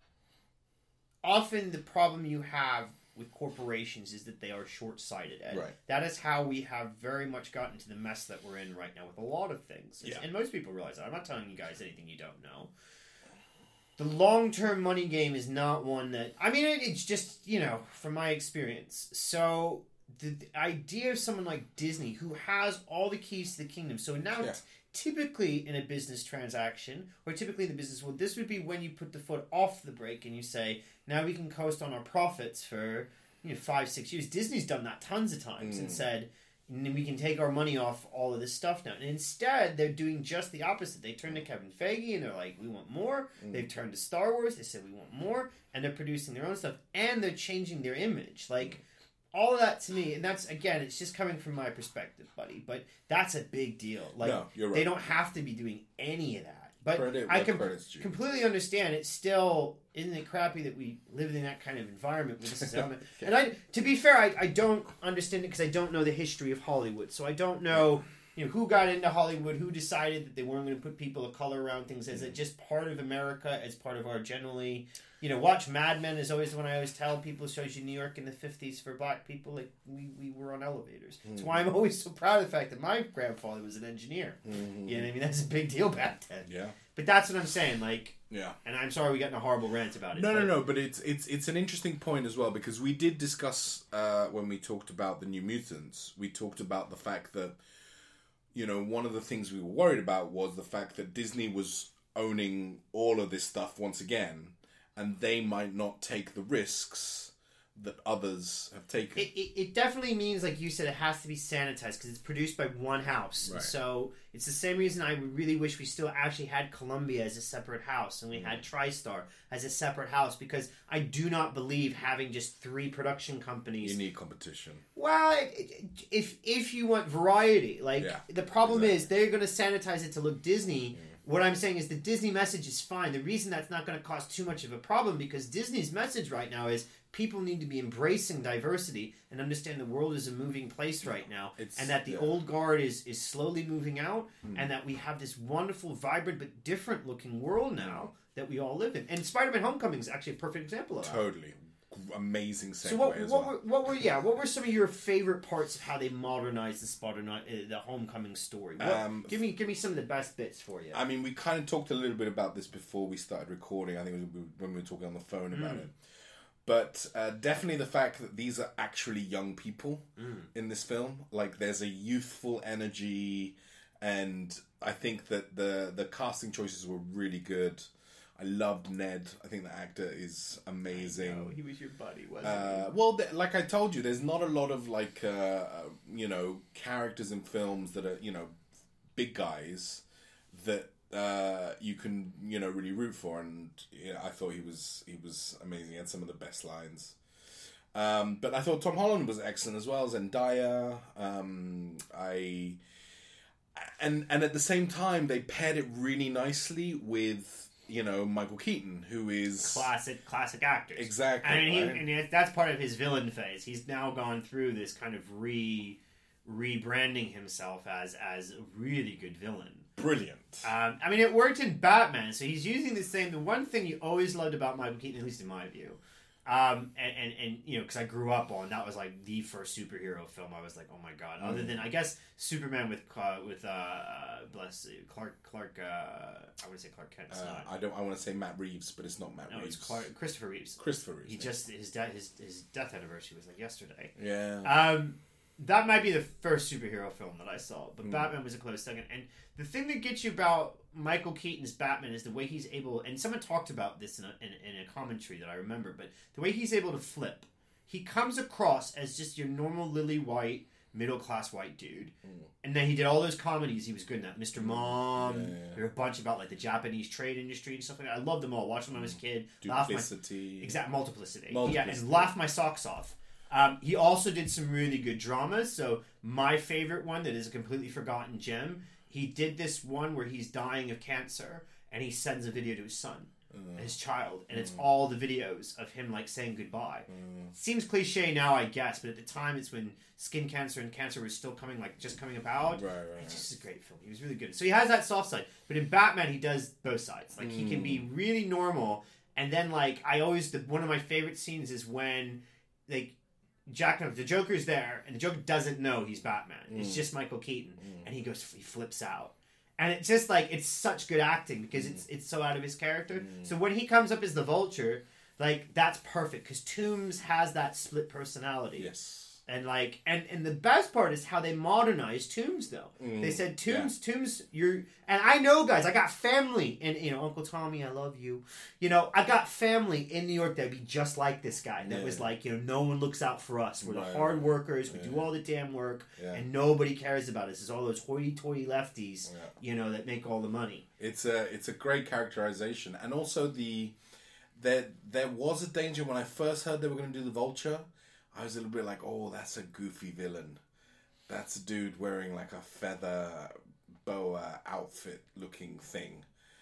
Speaker 1: often the problem you have with corporations is that they are short-sighted. And
Speaker 2: Right.
Speaker 1: that is how we have very much gotten to the mess that we're in right now with a lot of things.
Speaker 2: Yeah.
Speaker 1: And most people realize that. I'm not telling you guys anything you don't know. The long-term money game is not one that... I mean, it, it's just, you know, from my experience. So the, the idea of someone like Disney who has all the keys to the kingdom. So now...
Speaker 2: Yeah.
Speaker 1: T- typically in a business transaction, or typically in the business world, this would be when you put the foot off the brake and you say, now we can coast on our profits for, you know, five, six years. Disney's done that tons of times
Speaker 2: Mm.
Speaker 1: and said, we can take our money off all of this stuff now. And instead, they're doing just the opposite. They turn to Kevin Feige and they're like, we want more.
Speaker 2: Mm.
Speaker 1: They've turned to Star Wars. They said, we want more. And they're producing their own stuff. And they're changing their image. Like, all of that to me, and that's, again, it's just coming from my perspective, buddy. But that's a big deal. Like,
Speaker 2: No, you're right.
Speaker 1: they don't have to be doing any of that. But
Speaker 2: Credit
Speaker 1: I
Speaker 2: where
Speaker 1: can
Speaker 2: credit's due.
Speaker 1: completely understand. It's still, isn't it crappy that we live in that kind of environment with this element? And I, to be fair, I, I don't understand it because I don't know the history of Hollywood. So I don't know you know, who got into Hollywood, who decided that they weren't going to put people of color around things. Is it just part of America as part of our generally, you know, watch Mad Men is always when I always tell people, shows you New York in the fifties for black people, like we, we were on elevators. That's why I'm always so proud of the fact that my grandfather was an engineer.
Speaker 2: Mm-hmm.
Speaker 1: You know what I mean? That's a big deal back then.
Speaker 2: Yeah.
Speaker 1: But that's what I'm saying, like,
Speaker 2: yeah.
Speaker 1: And I'm sorry we got in a horrible rant about it.
Speaker 2: No,
Speaker 1: but...
Speaker 2: no, no. But it's it's it's an interesting point as well, because we did discuss uh, when we talked about the New Mutants. We talked about the fact that, you know, one of the things we were worried about was the fact that Disney was owning all of this stuff once again, and they might not take the risks that others have taken.
Speaker 1: It, it, it definitely means, like you said, it has to be sanitized because it's produced by one house.
Speaker 2: Right.
Speaker 1: So it's the same reason I really wish we still actually had Columbia as a separate house and we had TriStar as a separate house, because I do not believe having just three production companies.
Speaker 2: You need competition.
Speaker 1: Well, if if you want variety, like
Speaker 2: Yeah,
Speaker 1: the problem
Speaker 2: exactly.
Speaker 1: is they're going to sanitize it to look Disney. What I'm saying is the Disney message is fine. The reason that's not going to cause too much of a problem, because Disney's message right now is people need to be embracing diversity and understand the world is a moving place right now,
Speaker 2: It's,
Speaker 1: and that the
Speaker 2: yeah.
Speaker 1: old guard is, is slowly moving out,
Speaker 2: Mm.
Speaker 1: and that we have this wonderful, vibrant, but different looking world now that we all live in. And Spider-Man Homecoming is actually a perfect example of that.
Speaker 2: Totally. Amazing segue
Speaker 1: So what,
Speaker 2: as
Speaker 1: what
Speaker 2: well.
Speaker 1: were what were yeah what were some of your favorite parts of how they modernized the Spider uh, the Homecoming story? What,
Speaker 2: Um,
Speaker 1: give me give me some of the best bits for you.
Speaker 2: I mean, we kind of talked a little bit about this before we started recording. I think it was when we were talking on the phone about
Speaker 1: Mm.
Speaker 2: it. But uh, definitely the fact that these are actually young people
Speaker 1: Mm.
Speaker 2: in this film. Like, there's a youthful energy, and I think that the the casting choices were really good. I loved Ned. I think the actor is amazing.
Speaker 1: No, he was your buddy, wasn't
Speaker 2: Uh, well, th- like I told you, there's not a lot of like uh, you know characters in films that are you know big guys that uh, you can you know really root for, and you know, I thought he was he was amazing. He had some of the best lines. Um, but I thought Tom Holland was excellent as well. Zendaya. Um, I and and at the same time they paired it really nicely with. You know, Michael Keaton, who is
Speaker 1: he? Classic, classic actors.
Speaker 2: Exactly.
Speaker 1: I mean, he,
Speaker 2: right?
Speaker 1: and he- that's part of his villain phase. He's now gone through this kind of re rebranding himself as as a really good villain.
Speaker 2: Brilliant.
Speaker 1: Um, I mean, it worked in Batman, so he's using the same. The one thing you always loved about Michael Keaton, at least in my view, um, and, and and you know, because I grew up on that was like the first superhero film. I was like, oh my god. Other
Speaker 2: Mm.
Speaker 1: than I guess Superman with uh, with uh, bless you, Clark Clark. Uh, I want to say Clark Kent. It's
Speaker 2: Uh,
Speaker 1: not.
Speaker 2: I don't. I want to say Matt Reeves, but it's not Matt
Speaker 1: No,
Speaker 2: Reeves.
Speaker 1: it's Clark, Christopher Reeves.
Speaker 2: Christopher Reeves.
Speaker 1: He
Speaker 2: yeah.
Speaker 1: just his death his his death anniversary was like yesterday.
Speaker 2: Yeah.
Speaker 1: Um, that might be the first superhero film that I saw, but
Speaker 2: Mm.
Speaker 1: Batman was a close second. And the thing that gets you about Michael Keaton's Batman is the way he's able, and someone talked about this in a, in, in a commentary that I remember, but the way he's able to flip. He comes across as just your normal lily white, middle class white dude.
Speaker 2: Mm.
Speaker 1: And then he did all those comedies he was good in that. Mister Mom,
Speaker 2: Yeah, yeah.
Speaker 1: there were a bunch about like the Japanese trade industry and stuff like that. I loved them all. Watched them when I was a kid. Laughed my
Speaker 2: Duplicity.
Speaker 1: Exact multiplicity.
Speaker 2: Multiplicity.
Speaker 1: Yeah, and laugh my socks off. Um, he also did some really good dramas. So my favorite one that is a completely forgotten gem. He did this one where he's dying of cancer, and he sends a video to his son,
Speaker 2: Uh,
Speaker 1: his child, and it's
Speaker 2: Mm.
Speaker 1: all the videos of him like saying goodbye.
Speaker 2: mm,
Speaker 1: Seems cliche now, I guess, but at the time, it's when skin cancer and cancer was still coming, like just coming about.
Speaker 2: right, right,
Speaker 1: It's
Speaker 2: right.
Speaker 1: just a great film. He was really good. So he has that soft side, but in Batman, he does both sides. Like he can be
Speaker 2: Mm.
Speaker 1: really normal, and then like I always the one of my favorite scenes is when like Jack the Joker's there, and the Joker doesn't know he's Batman. It's
Speaker 2: Mm.
Speaker 1: just Michael Keaton,
Speaker 2: Mm.
Speaker 1: and he goes he flips out. And it's just like it's such good acting because it's it's so out of his character.
Speaker 2: Mm.
Speaker 1: So when he comes up as the Vulture, like that's perfect because Toomes has that split personality.
Speaker 2: Yes.
Speaker 1: And like and and the best part is how they modernized Toomes though.
Speaker 2: Mm,
Speaker 1: They said Toomes, Toomes, you're and I know guys, I got family and you know Uncle Tommy, I love you. You know I got family in New York that'd be just like this guy. That
Speaker 2: Yeah.
Speaker 1: was like you know no one looks out for us. We're the
Speaker 2: Right,
Speaker 1: hard
Speaker 2: right.
Speaker 1: workers. We
Speaker 2: Yeah.
Speaker 1: do all the damn work,
Speaker 2: Yeah.
Speaker 1: and nobody cares about us. It's all those hoity-toity lefties,
Speaker 2: Yeah.
Speaker 1: you know, that make all the money.
Speaker 2: It's a it's a great characterization, and also the there there was a danger when I first heard they were going to do the Vulture. I was a little bit like, oh, that's a goofy villain. That's a dude wearing like a feather boa outfit looking thing.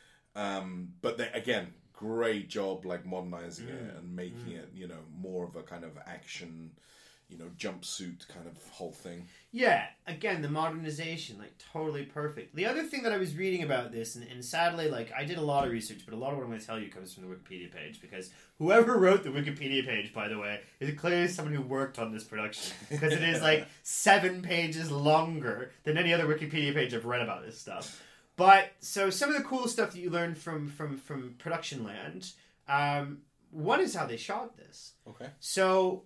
Speaker 2: Um, but they, again, great job like modernizing
Speaker 1: Mm.
Speaker 2: it and making
Speaker 1: Mm.
Speaker 2: it, you know, more of a kind of action, you know, jumpsuit kind of whole thing.
Speaker 1: Yeah, again, the modernization, like, totally perfect. The other thing that I was reading about this, and, and sadly, like, I did a lot of research, but a lot of what I'm going to tell you comes from the Wikipedia page, because whoever wrote the Wikipedia page, by the way, is clearly someone who worked on this production, because it is, like, seven pages longer than any other Wikipedia page I've read about this stuff. But, so, some of the cool stuff that you learned from, from, from Production Land, um, one is how they shot this.
Speaker 2: Okay.
Speaker 1: So,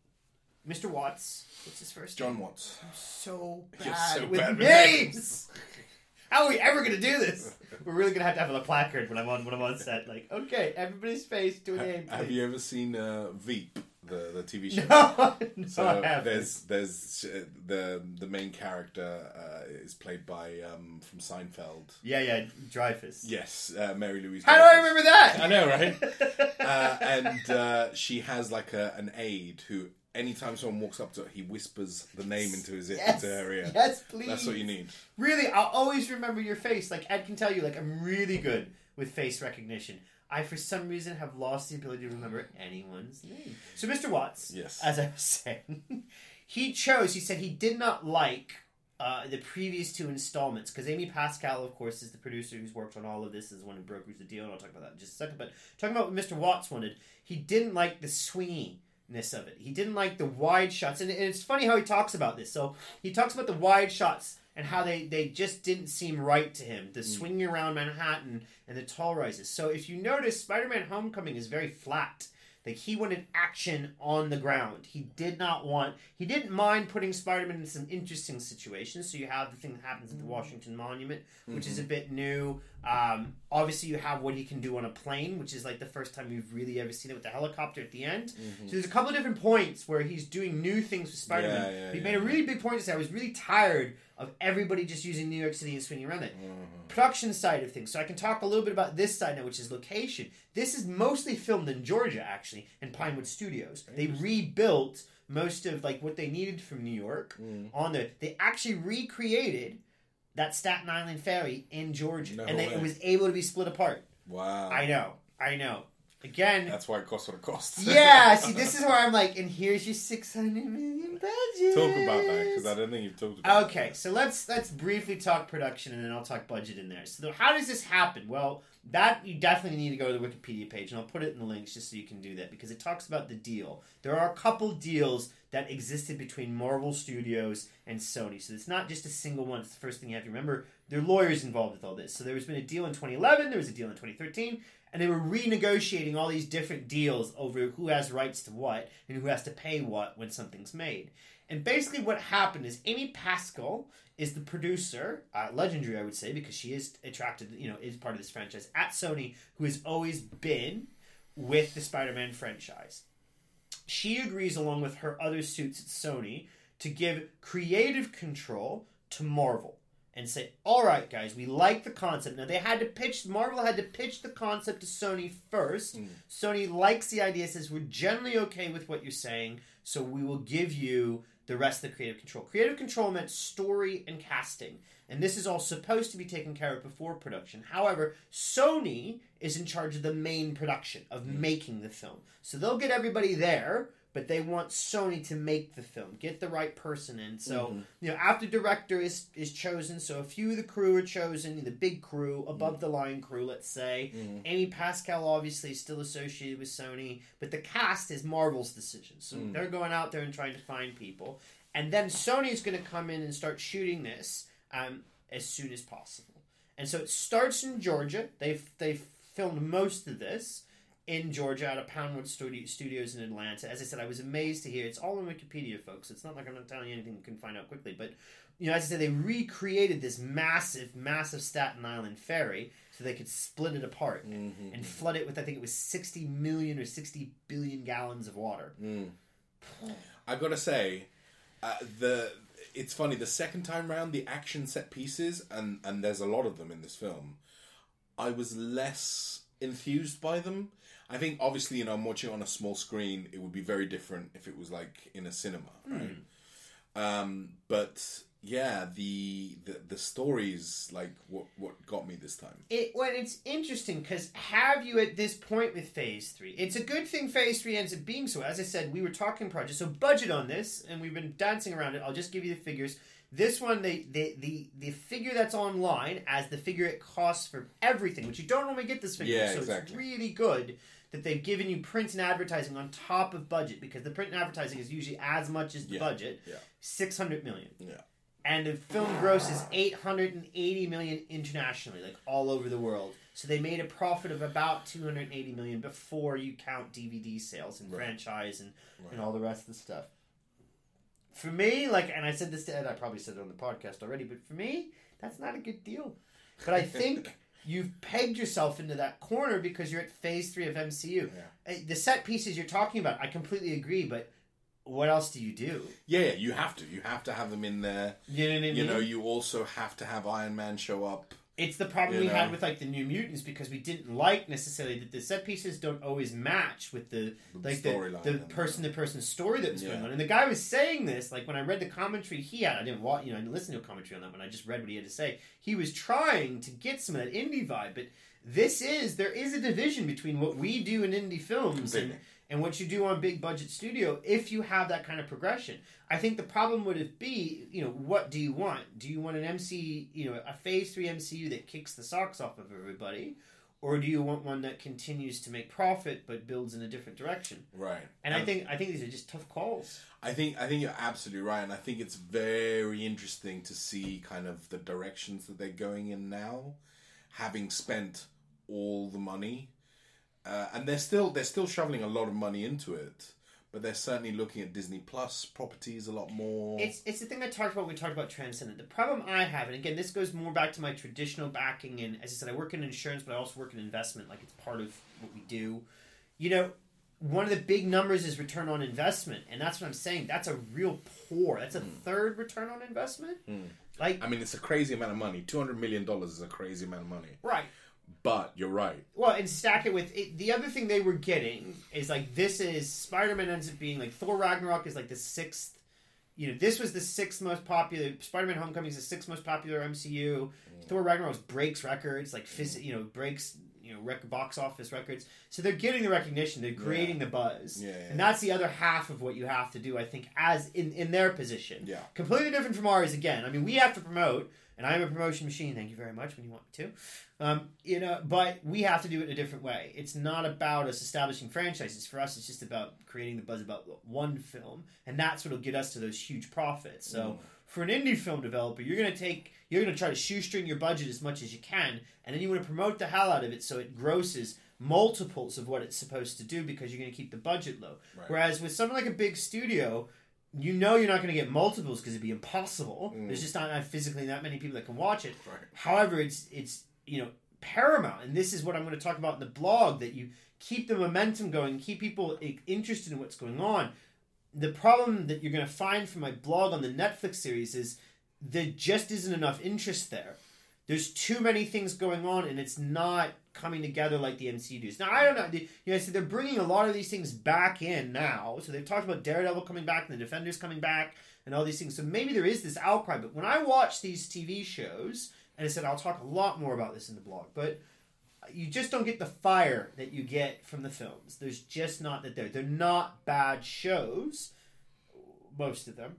Speaker 1: Mister Watts, what's his first name?
Speaker 2: John Watts.
Speaker 1: I'm so
Speaker 2: You're
Speaker 1: bad
Speaker 2: so
Speaker 1: with
Speaker 2: bad with
Speaker 1: names. How are we ever going to do this? We're really going to have to have a placard when I'm on when I'm on set. Like, okay, everybody's face, do a name, please.
Speaker 2: Have you ever seen uh, Veep, the, the T V show?
Speaker 1: No, no
Speaker 2: so
Speaker 1: I haven't.
Speaker 2: there's there's uh, the the main character uh, is played by um, from Seinfeld.
Speaker 1: Yeah, yeah, Dreyfus.
Speaker 2: Yes, uh, Mary Louise.
Speaker 1: How
Speaker 2: Dreyfus.
Speaker 1: do I remember that?
Speaker 2: I know, right? uh, and uh, she has like a, an aide who, anytime someone walks up to her, he whispers the name into his
Speaker 1: Yes,
Speaker 2: into her ear.
Speaker 1: yes, please.
Speaker 2: That's what you need.
Speaker 1: Really, I'll always remember your face. Like, Ed can tell you, like, I'm really good with face recognition. I, for some reason, have lost the ability to remember anyone's name. So, Mister Watts,
Speaker 2: Yes.
Speaker 1: as I was saying, he chose, he said he did not like uh, the previous two installments, because Amy Pascal, of course, is the producer who's worked on all of this, is the one who brokers the deal, and I'll talk about that in just a second. But talking about what Mister Watts wanted, he didn't like the swingy ness of it. He didn't like the wide shots, and it's funny how he talks about this. So he talks about the wide shots and how they, they just didn't seem right to him. The mm. swinging around Manhattan and the tall rises. So if you notice, Spider-Man Homecoming is very flat. Like, he wanted action on the ground. He did not want... He didn't mind putting Spider-Man in some interesting situations. So you have the thing that happens at the Washington Monument, which mm-hmm. is a bit new. Um, obviously, you have what he can do on a plane, which is like the first time you've really ever seen it with the helicopter at the end. Mm-hmm. So there's a couple of different points where he's doing new things with Spider-Man. Yeah, yeah, he yeah, made a really big point to say, I was really tired of everybody just using New York City and swinging around it. Mm-hmm. Production side of things. So I can talk a little bit about this side now, which is location. This is mostly filmed in Georgia, actually, in Pinewood Studios. They rebuilt most of like what they needed from New York mm. on there. They actually recreated that Staten Island ferry in Georgia, no and they, it was able to be split apart.
Speaker 2: Wow!
Speaker 1: I know, I know. Again,
Speaker 2: that's why it costs what it costs.
Speaker 1: Yeah, see, this is where I'm like, and here's your six hundred million budget.
Speaker 2: Talk about that, because I don't think you've talked about.
Speaker 1: Okay, so let's let's briefly talk production, and then I'll talk budget in there. So how does this happen? Well, that you definitely need to go to the Wikipedia page, and I'll put it in the links just so you can do that, because it talks about the deal. There are a couple deals that existed between Marvel Studios and Sony, so it's not just a single one. It's the first thing you have to remember. There are lawyers involved with all this. So there's been a deal in twenty eleven, there was a deal in twenty thirteen, and they were renegotiating all these different deals over who has rights to what and who has to pay what when something's made. And basically what happened is Amy Pascal is the producer, uh, legendary I would say, because she is attracted, you know, is part of this franchise at Sony, who has always been with the Spider-Man franchise. She agrees, along with her other suits at Sony, to give creative control to Marvel and say, all right, guys, we like the concept. Now, they had to pitch, Marvel had to pitch the concept to Sony first. Mm. Sony likes the idea, says, we're generally okay with what you're saying, so we will give you the rest of the creative control. Creative control meant story and casting, and this is all supposed to be taken care of before production. However, Sony is in charge of the main production, of mm. making the film. So they'll get everybody there, but they want Sony to make the film, get the right person in. So, mm-hmm. you know, after director is is chosen, so a few of the crew are chosen, the big crew, above mm. the line crew, let's say. Mm. Amy Pascal obviously is still associated with Sony, but the cast is Marvel's decision. So mm. they're going out there and trying to find people. And then Sony's going to come in and start shooting this um, as soon as possible. And so it starts in Georgia. They've, they've filmed most of this in Georgia out of Poundwood Studios in Atlanta. As I said, I was amazed to hear. It's all on Wikipedia, folks. It's not like I'm not telling you anything you can find out quickly. But, you know, as I said, they recreated this massive, massive Staten Island ferry so they could split it apart mm-hmm. and flood it with, I think it was sixty million or sixty billion gallons of water.
Speaker 2: Mm. I gotta say, uh, the it's funny, the second time round, the action set pieces, and, and there's a lot of them in this film, I was less enthused by them. I think, obviously, you know, I'm watching it on a small screen. It would be very different if it was, like, in a cinema, right? Mm. Um, but yeah, the, the the stories like what what got me this time.
Speaker 1: It well, it's interesting because have you at this point with Phase Three? It's a good thing Phase Three ends up being so. As I said, we were talking projects, so budget on this, and we've been dancing around it. I'll just give you the figures. This one, the the the the figure that's online as the figure it costs for everything, which you don't normally get this figure,
Speaker 2: Yeah,
Speaker 1: so
Speaker 2: exactly.
Speaker 1: it's really good that they've given you print and advertising on top of budget because the print and advertising is usually as much as the
Speaker 2: Yeah,
Speaker 1: budget.
Speaker 2: yeah.
Speaker 1: Six hundred million.
Speaker 2: Yeah.
Speaker 1: And the film grosses eight hundred eighty million internationally, like all over the world. So they made a profit of about two hundred eighty million before you count D V D sales and
Speaker 2: Right.
Speaker 1: franchise and,
Speaker 2: Right.
Speaker 1: and all the rest of the stuff. For me, like, and I said this to Ed, I probably said it on the podcast already, but for me, that's not a good deal. But I think you've pegged yourself into that corner because you're at Phase Three of M C U.
Speaker 2: Yeah.
Speaker 1: Uh, The set pieces you're talking about, I completely agree, but what else do you do?
Speaker 2: Yeah, yeah, you have to. You have to have them in there.
Speaker 1: You know what I mean?
Speaker 2: You know, you also have to have Iron Man show up.
Speaker 1: It's the problem
Speaker 2: You
Speaker 1: we
Speaker 2: know?
Speaker 1: had with like the New Mutants because we didn't like necessarily that the set pieces don't always match with the
Speaker 2: The
Speaker 1: like the,
Speaker 2: storyline
Speaker 1: the
Speaker 2: and
Speaker 1: person to person story that was
Speaker 2: Yeah.
Speaker 1: going on. And the guy was saying this like when I read the commentary he had. I didn't watch, you know, I didn't listen to a commentary on that one. I just read what he had to say. He was trying to get some of that indie vibe, but this is there is a division between what we do in indie films and
Speaker 2: Completely.
Speaker 1: and what you do on big budget studio if you have that kind of progression. I think the problem would it be, you know, what do you want? Do you want an M C, you know, a Phase three M C U that kicks the socks off of everybody? Or do you want one that continues to make profit but builds in a different direction?
Speaker 2: Right.
Speaker 1: And I think I think these are just tough calls.
Speaker 2: I think I think you're absolutely right, and I think it's very interesting to see kind of the directions that they're going in now, having spent all the money, uh, and they're still they're still shoveling a lot of money into it, but they're certainly looking at Disney Plus properties a lot more.
Speaker 1: It's it's the thing I talked about when we talked about Transcendent. The problem I have, and again, this goes more back to my traditional backing, and as I said, I work in insurance, but I also work in investment, like it's part of what we do. You know, one of the big numbers is return on investment, and that's what I'm saying. That's a real poor. That's a
Speaker 2: Mm.
Speaker 1: third return on investment.
Speaker 2: Mm.
Speaker 1: Like,
Speaker 2: I mean, it's a crazy amount of money. Two hundred million dollars is a crazy amount of money.
Speaker 1: right.
Speaker 2: But you're right.
Speaker 1: Well, and stack it with it, the other thing they were getting is like this is Spider-Man ends up being like Thor Ragnarok is like the sixth. You know, this was the sixth most popular. Spider-Man: Homecoming is the sixth most popular M C U.
Speaker 2: Mm.
Speaker 1: Thor Ragnarok breaks records, like phys- you know, breaks you know rec- box office records. So they're getting the recognition. They're creating
Speaker 2: Yeah.
Speaker 1: the buzz,
Speaker 2: Yeah, yeah,
Speaker 1: and that's the other half of what you have to do. I think as in in their position,
Speaker 2: Yeah.
Speaker 1: completely different from ours. Again, I mean, we have to promote. And I'm a promotion machine. Thank you very much when you want me to. Um, you know, but we have to do it in a different way. It's not about us establishing franchises. For us, it's just about creating the buzz about one film, and that's what'll get us to those huge profits. So,
Speaker 2: Mm.
Speaker 1: for an indie film developer, you're going to take, you're going to try to shoestring your budget as much as you can, and then you want to promote the hell out of it so it grosses multiples of what it's supposed to do because you're going to keep the budget low.
Speaker 2: Right.
Speaker 1: Whereas with something like a big studio, you know you're not going to get multiples because it'd be impossible.
Speaker 2: Mm.
Speaker 1: There's just not, not physically that many people that can watch it.
Speaker 2: Right.
Speaker 1: However, it's it's you know paramount, and this is what I'm going to talk about in the blog, that you keep the momentum going, keep people i- interested in what's going on. The problem that you're going to find from my blog on the Netflix series is there just isn't enough interest there. There's too many things going on, and it's not coming together like the M C U does. Now, I don't know. The- You know, so they're bringing a lot of these things back in now. So they've talked about Daredevil coming back and the Defenders coming back and all these things. So maybe there is this outcry. But when I watch these T V shows, and I said I'll talk a lot more about this in the blog, but you just don't get the fire that you get from the films. There's just not that there. They're not bad shows, most of them.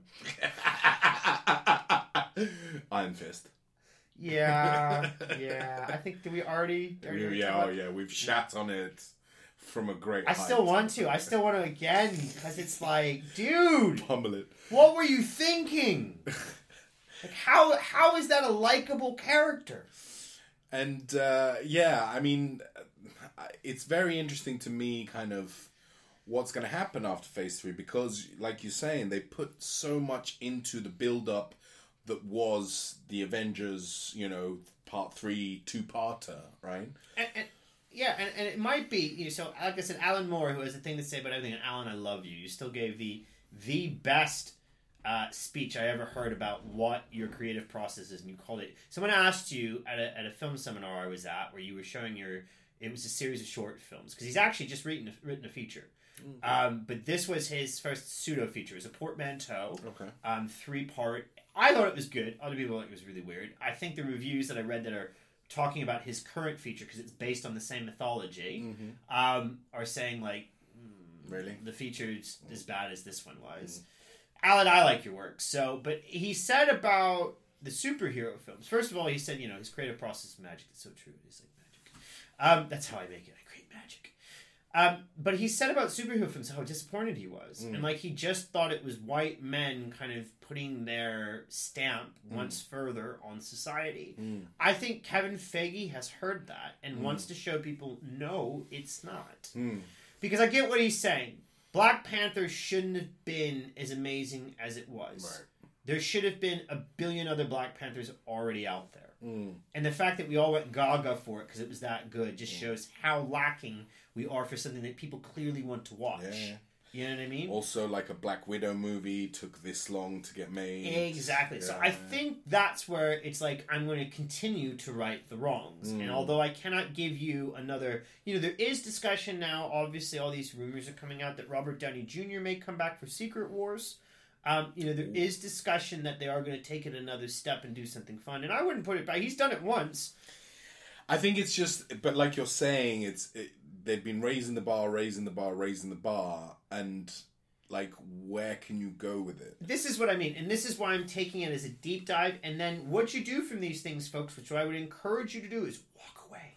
Speaker 2: Iron Fist.
Speaker 1: Yeah, yeah. I think did we already? already
Speaker 2: We-
Speaker 1: talk
Speaker 2: yeah,
Speaker 1: about-
Speaker 2: oh yeah, we've shat on it from a great
Speaker 1: I
Speaker 2: height.
Speaker 1: still want to. I still want to again because it's like, dude,
Speaker 2: pummel it.
Speaker 1: what were you thinking? Like, how how is that a likable character?
Speaker 2: And uh, yeah, I mean, uh, it's very interesting to me, kind of what's going to happen after Phase Three, because, like you're saying, they put so much into the build-up that was the Avengers, you know, Part Three two-parter, right?
Speaker 1: And, and yeah, and, and it might be, you know, so like I said, Alan Moore, who has a thing to say about everything, and Alan, I love you. You still gave the the best uh, speech I ever heard about what your creative process is, and you called it. Someone asked you at a at a film seminar I was at, where you were showing your. It was a series of short films because he's actually just written a, written a feature. Um, but this was his first pseudo feature. It was a portmanteau,
Speaker 2: Okay.
Speaker 1: um, three part I thought it was good. Other people thought it was really weird. I think the reviews that I read that are talking about his current feature, because it's based on the same mythology, mm-hmm. um, are saying, like, mm,
Speaker 2: really?
Speaker 1: The feature's as bad as this one was. Mm. Alan, I like your work. So, but he said about the superhero films, first of all, he said, you know, his creative process is magic. It's so true. It's like magic. Um, that's how I make it. I create magic. Um, but he said about superhero films how disappointed he was. Mm. And, like, he just thought it was white men kind of putting their stamp mm. once further on society. Mm. I think Kevin Feige has heard that and mm. wants to show people, no, it's not. Mm. Because I get what he's saying. Black Panther shouldn't have been as amazing as it was. Right. There should have been a billion other Black Panthers already out there. Mm. And the fact that we all went gaga for it because it was that good just mm. shows how lacking we are for something that people clearly want to watch. Yeah. You know what I mean?
Speaker 2: Also, like a Black Widow movie took this long to get made.
Speaker 1: Exactly. Yeah. So I think that's where it's like, I'm going to continue to right the wrongs. Mm. And although I cannot give you another... You know, there is discussion now, obviously all these rumors are coming out that Robert Downey Junior may come back for Secret Wars. Um, you know, there Ooh. is discussion that they are going to take it another step and do something fun. And I wouldn't put it back. He's done it once.
Speaker 2: I think it's just... But like you're saying, it's... It, they've been raising the bar, raising the bar, raising the bar, and, like, where can you go with it?
Speaker 1: This is what I mean, and this is why I'm taking it as a deep dive, and then what you do from these things, folks, which I would encourage you to do, is walk away.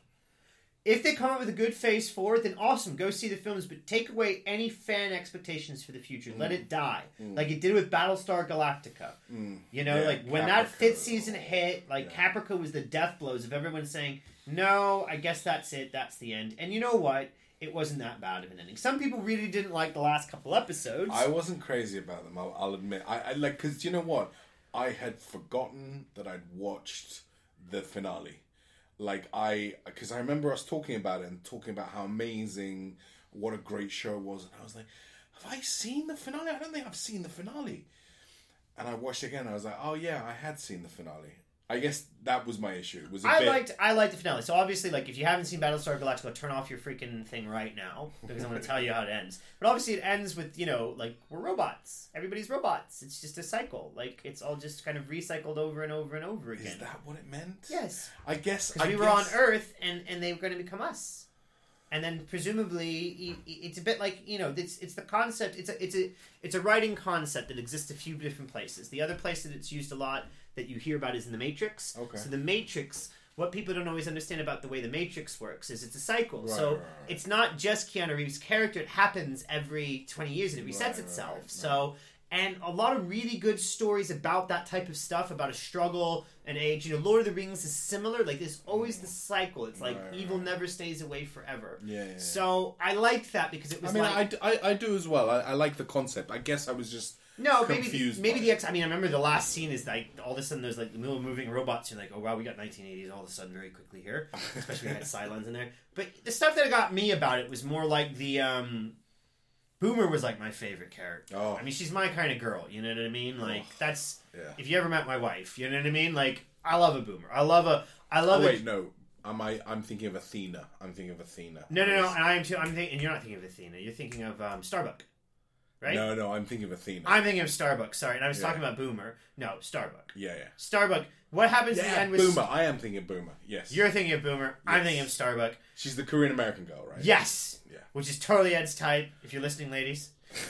Speaker 1: If they come up with a good phase for it, then awesome, go see the films, but take away any fan expectations for the future. Mm. Let it die. Mm. Like it did with Battlestar Galactica. Mm. You know, yeah, like, when Caprica. that fifth season hit, like, yeah. Caprica was the death blows of everyone saying... No, I guess that's it. That's the end. And you know what? It wasn't that bad of an ending. Some people really didn't like the last couple episodes.
Speaker 2: I wasn't crazy about them. I'll, I'll admit. I, I like because you know what? I had forgotten that I'd watched the finale. Like I, because I remember us talking about it and talking about how amazing, what a great show it was, and I was like, "Have I seen the finale? I don't think I've seen the finale." And I watched it again. And I was like, "Oh yeah, I had seen the finale." I guess that was my issue. It was a
Speaker 1: I
Speaker 2: bit...
Speaker 1: liked I liked the finale. So obviously, like, if you haven't seen Battlestar Galactica, turn off your freaking thing right now because I'm going to tell you how it ends. But obviously, it ends with, you know, like, we're robots. Everybody's robots. It's just a cycle. Like, it's all just kind of recycled over and over and over again.
Speaker 2: Is that what it meant?
Speaker 1: Yes.
Speaker 2: I guess
Speaker 1: because we
Speaker 2: guess...
Speaker 1: were on Earth and and they were going to become us. And then presumably, it's a bit like, you know, it's it's the concept. It's a it's a it's a writing concept that exists a few different places. The other place that it's used a lot that you hear about is in the Matrix.
Speaker 2: Okay.
Speaker 1: So the Matrix, what people don't always understand about the way the Matrix works is it's a cycle.
Speaker 2: Right,
Speaker 1: so
Speaker 2: right, right.
Speaker 1: it's not just Keanu Reeves' character. It happens every twenty years and it resets
Speaker 2: right,
Speaker 1: itself.
Speaker 2: Right, right.
Speaker 1: So, and a lot of really good stories about that type of stuff, about a struggle, an age. You know, Lord of the Rings is similar. Like, there's always the cycle. It's like
Speaker 2: right,
Speaker 1: evil
Speaker 2: right.
Speaker 1: never stays away forever.
Speaker 2: Yeah, yeah,
Speaker 1: So I liked that because it was
Speaker 2: I mean,
Speaker 1: like...
Speaker 2: I, I, I do as well. I, I like the concept. I guess I was just...
Speaker 1: No, maybe
Speaker 2: confused
Speaker 1: the, maybe the ex. I mean, I remember the last scene is like all of a sudden there's like little moving robots. You're like, oh wow, we got nineteen eighties all of a sudden very quickly here, especially when we had Cylons in there. But the stuff that got me about it was more like the um, Boomer was like my favorite character.
Speaker 2: Oh,
Speaker 1: I mean, she's my kind of girl. You know what I mean? Like
Speaker 2: oh,
Speaker 1: that's
Speaker 2: yeah.
Speaker 1: If you ever met my wife, you know what I mean? Like I love a Boomer. I love a. I love.
Speaker 2: Oh, wait,
Speaker 1: a,
Speaker 2: no. Am I? I'm thinking of Athena. I'm thinking of Athena.
Speaker 1: No, no, no. And I am too. I'm thinking. And you're not thinking of Athena. You're thinking of um, Starbuck. Right?
Speaker 2: No, no, I'm thinking of Athena.
Speaker 1: I'm thinking of Starbuck, sorry. And I was
Speaker 2: yeah.
Speaker 1: talking about Boomer. No, Starbuck.
Speaker 2: Yeah, yeah.
Speaker 1: Starbuck. What happens
Speaker 2: yeah,
Speaker 1: at the end with...
Speaker 2: Boomer. I am thinking of Boomer, yes.
Speaker 1: You're thinking of Boomer. Yes. I'm thinking of Starbuck.
Speaker 2: She's the Korean-American girl, right?
Speaker 1: Yes!
Speaker 2: Yeah.
Speaker 1: Which is totally Ed's type, if you're listening, ladies.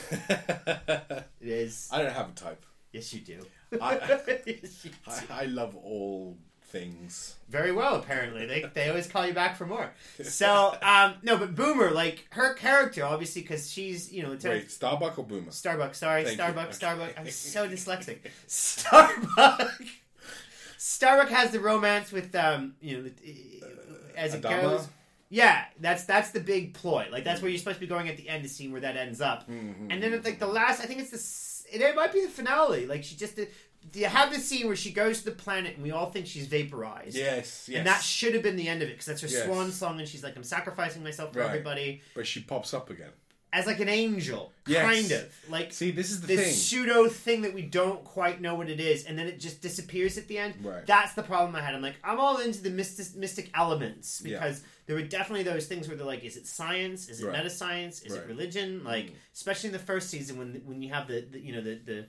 Speaker 1: It is.
Speaker 2: I don't have a type.
Speaker 1: Yes, you do.
Speaker 2: I,
Speaker 1: yes, you do.
Speaker 2: I, I love all... things.
Speaker 1: Very well, apparently. They they always call you back for more. So, um, no, but Boomer, like, her character, obviously, because she's, you know...
Speaker 2: Wait, Starbuck or Boomer?
Speaker 1: Starbuck, sorry.
Speaker 2: Thank
Speaker 1: Starbuck,
Speaker 2: you.
Speaker 1: Starbuck. I'm so dyslexic. Starbuck. Starbuck has the romance with, um, you know, as it
Speaker 2: Adama?
Speaker 1: goes. Yeah, that's that's the big ploy. Like, that's where you're supposed to be going at the end to see where that ends up.
Speaker 2: Mm-hmm.
Speaker 1: And then, like, the last, I think it's the... It, it might be the finale. Like, she just... You have the scene where she goes to the planet and we all think she's vaporized.
Speaker 2: Yes, yes.
Speaker 1: And that should have been the end of it because that's her
Speaker 2: yes.
Speaker 1: swan song and she's like, I'm sacrificing myself for
Speaker 2: right.
Speaker 1: everybody.
Speaker 2: But she pops up again.
Speaker 1: As like an angel.
Speaker 2: Yes.
Speaker 1: Kind of. Like,
Speaker 2: see, this is the
Speaker 1: this
Speaker 2: thing.
Speaker 1: pseudo thing that we don't quite know what it is and then it just disappears at the end.
Speaker 2: Right.
Speaker 1: That's the problem I had. I'm like, I'm all into the mystic, mystic elements because
Speaker 2: yeah.
Speaker 1: there were definitely those things where they're like, is it science? Is it
Speaker 2: right.
Speaker 1: meta-science? Is
Speaker 2: right.
Speaker 1: it religion? Like,
Speaker 2: mm.
Speaker 1: especially in the first season when when you have the, the you know, the... the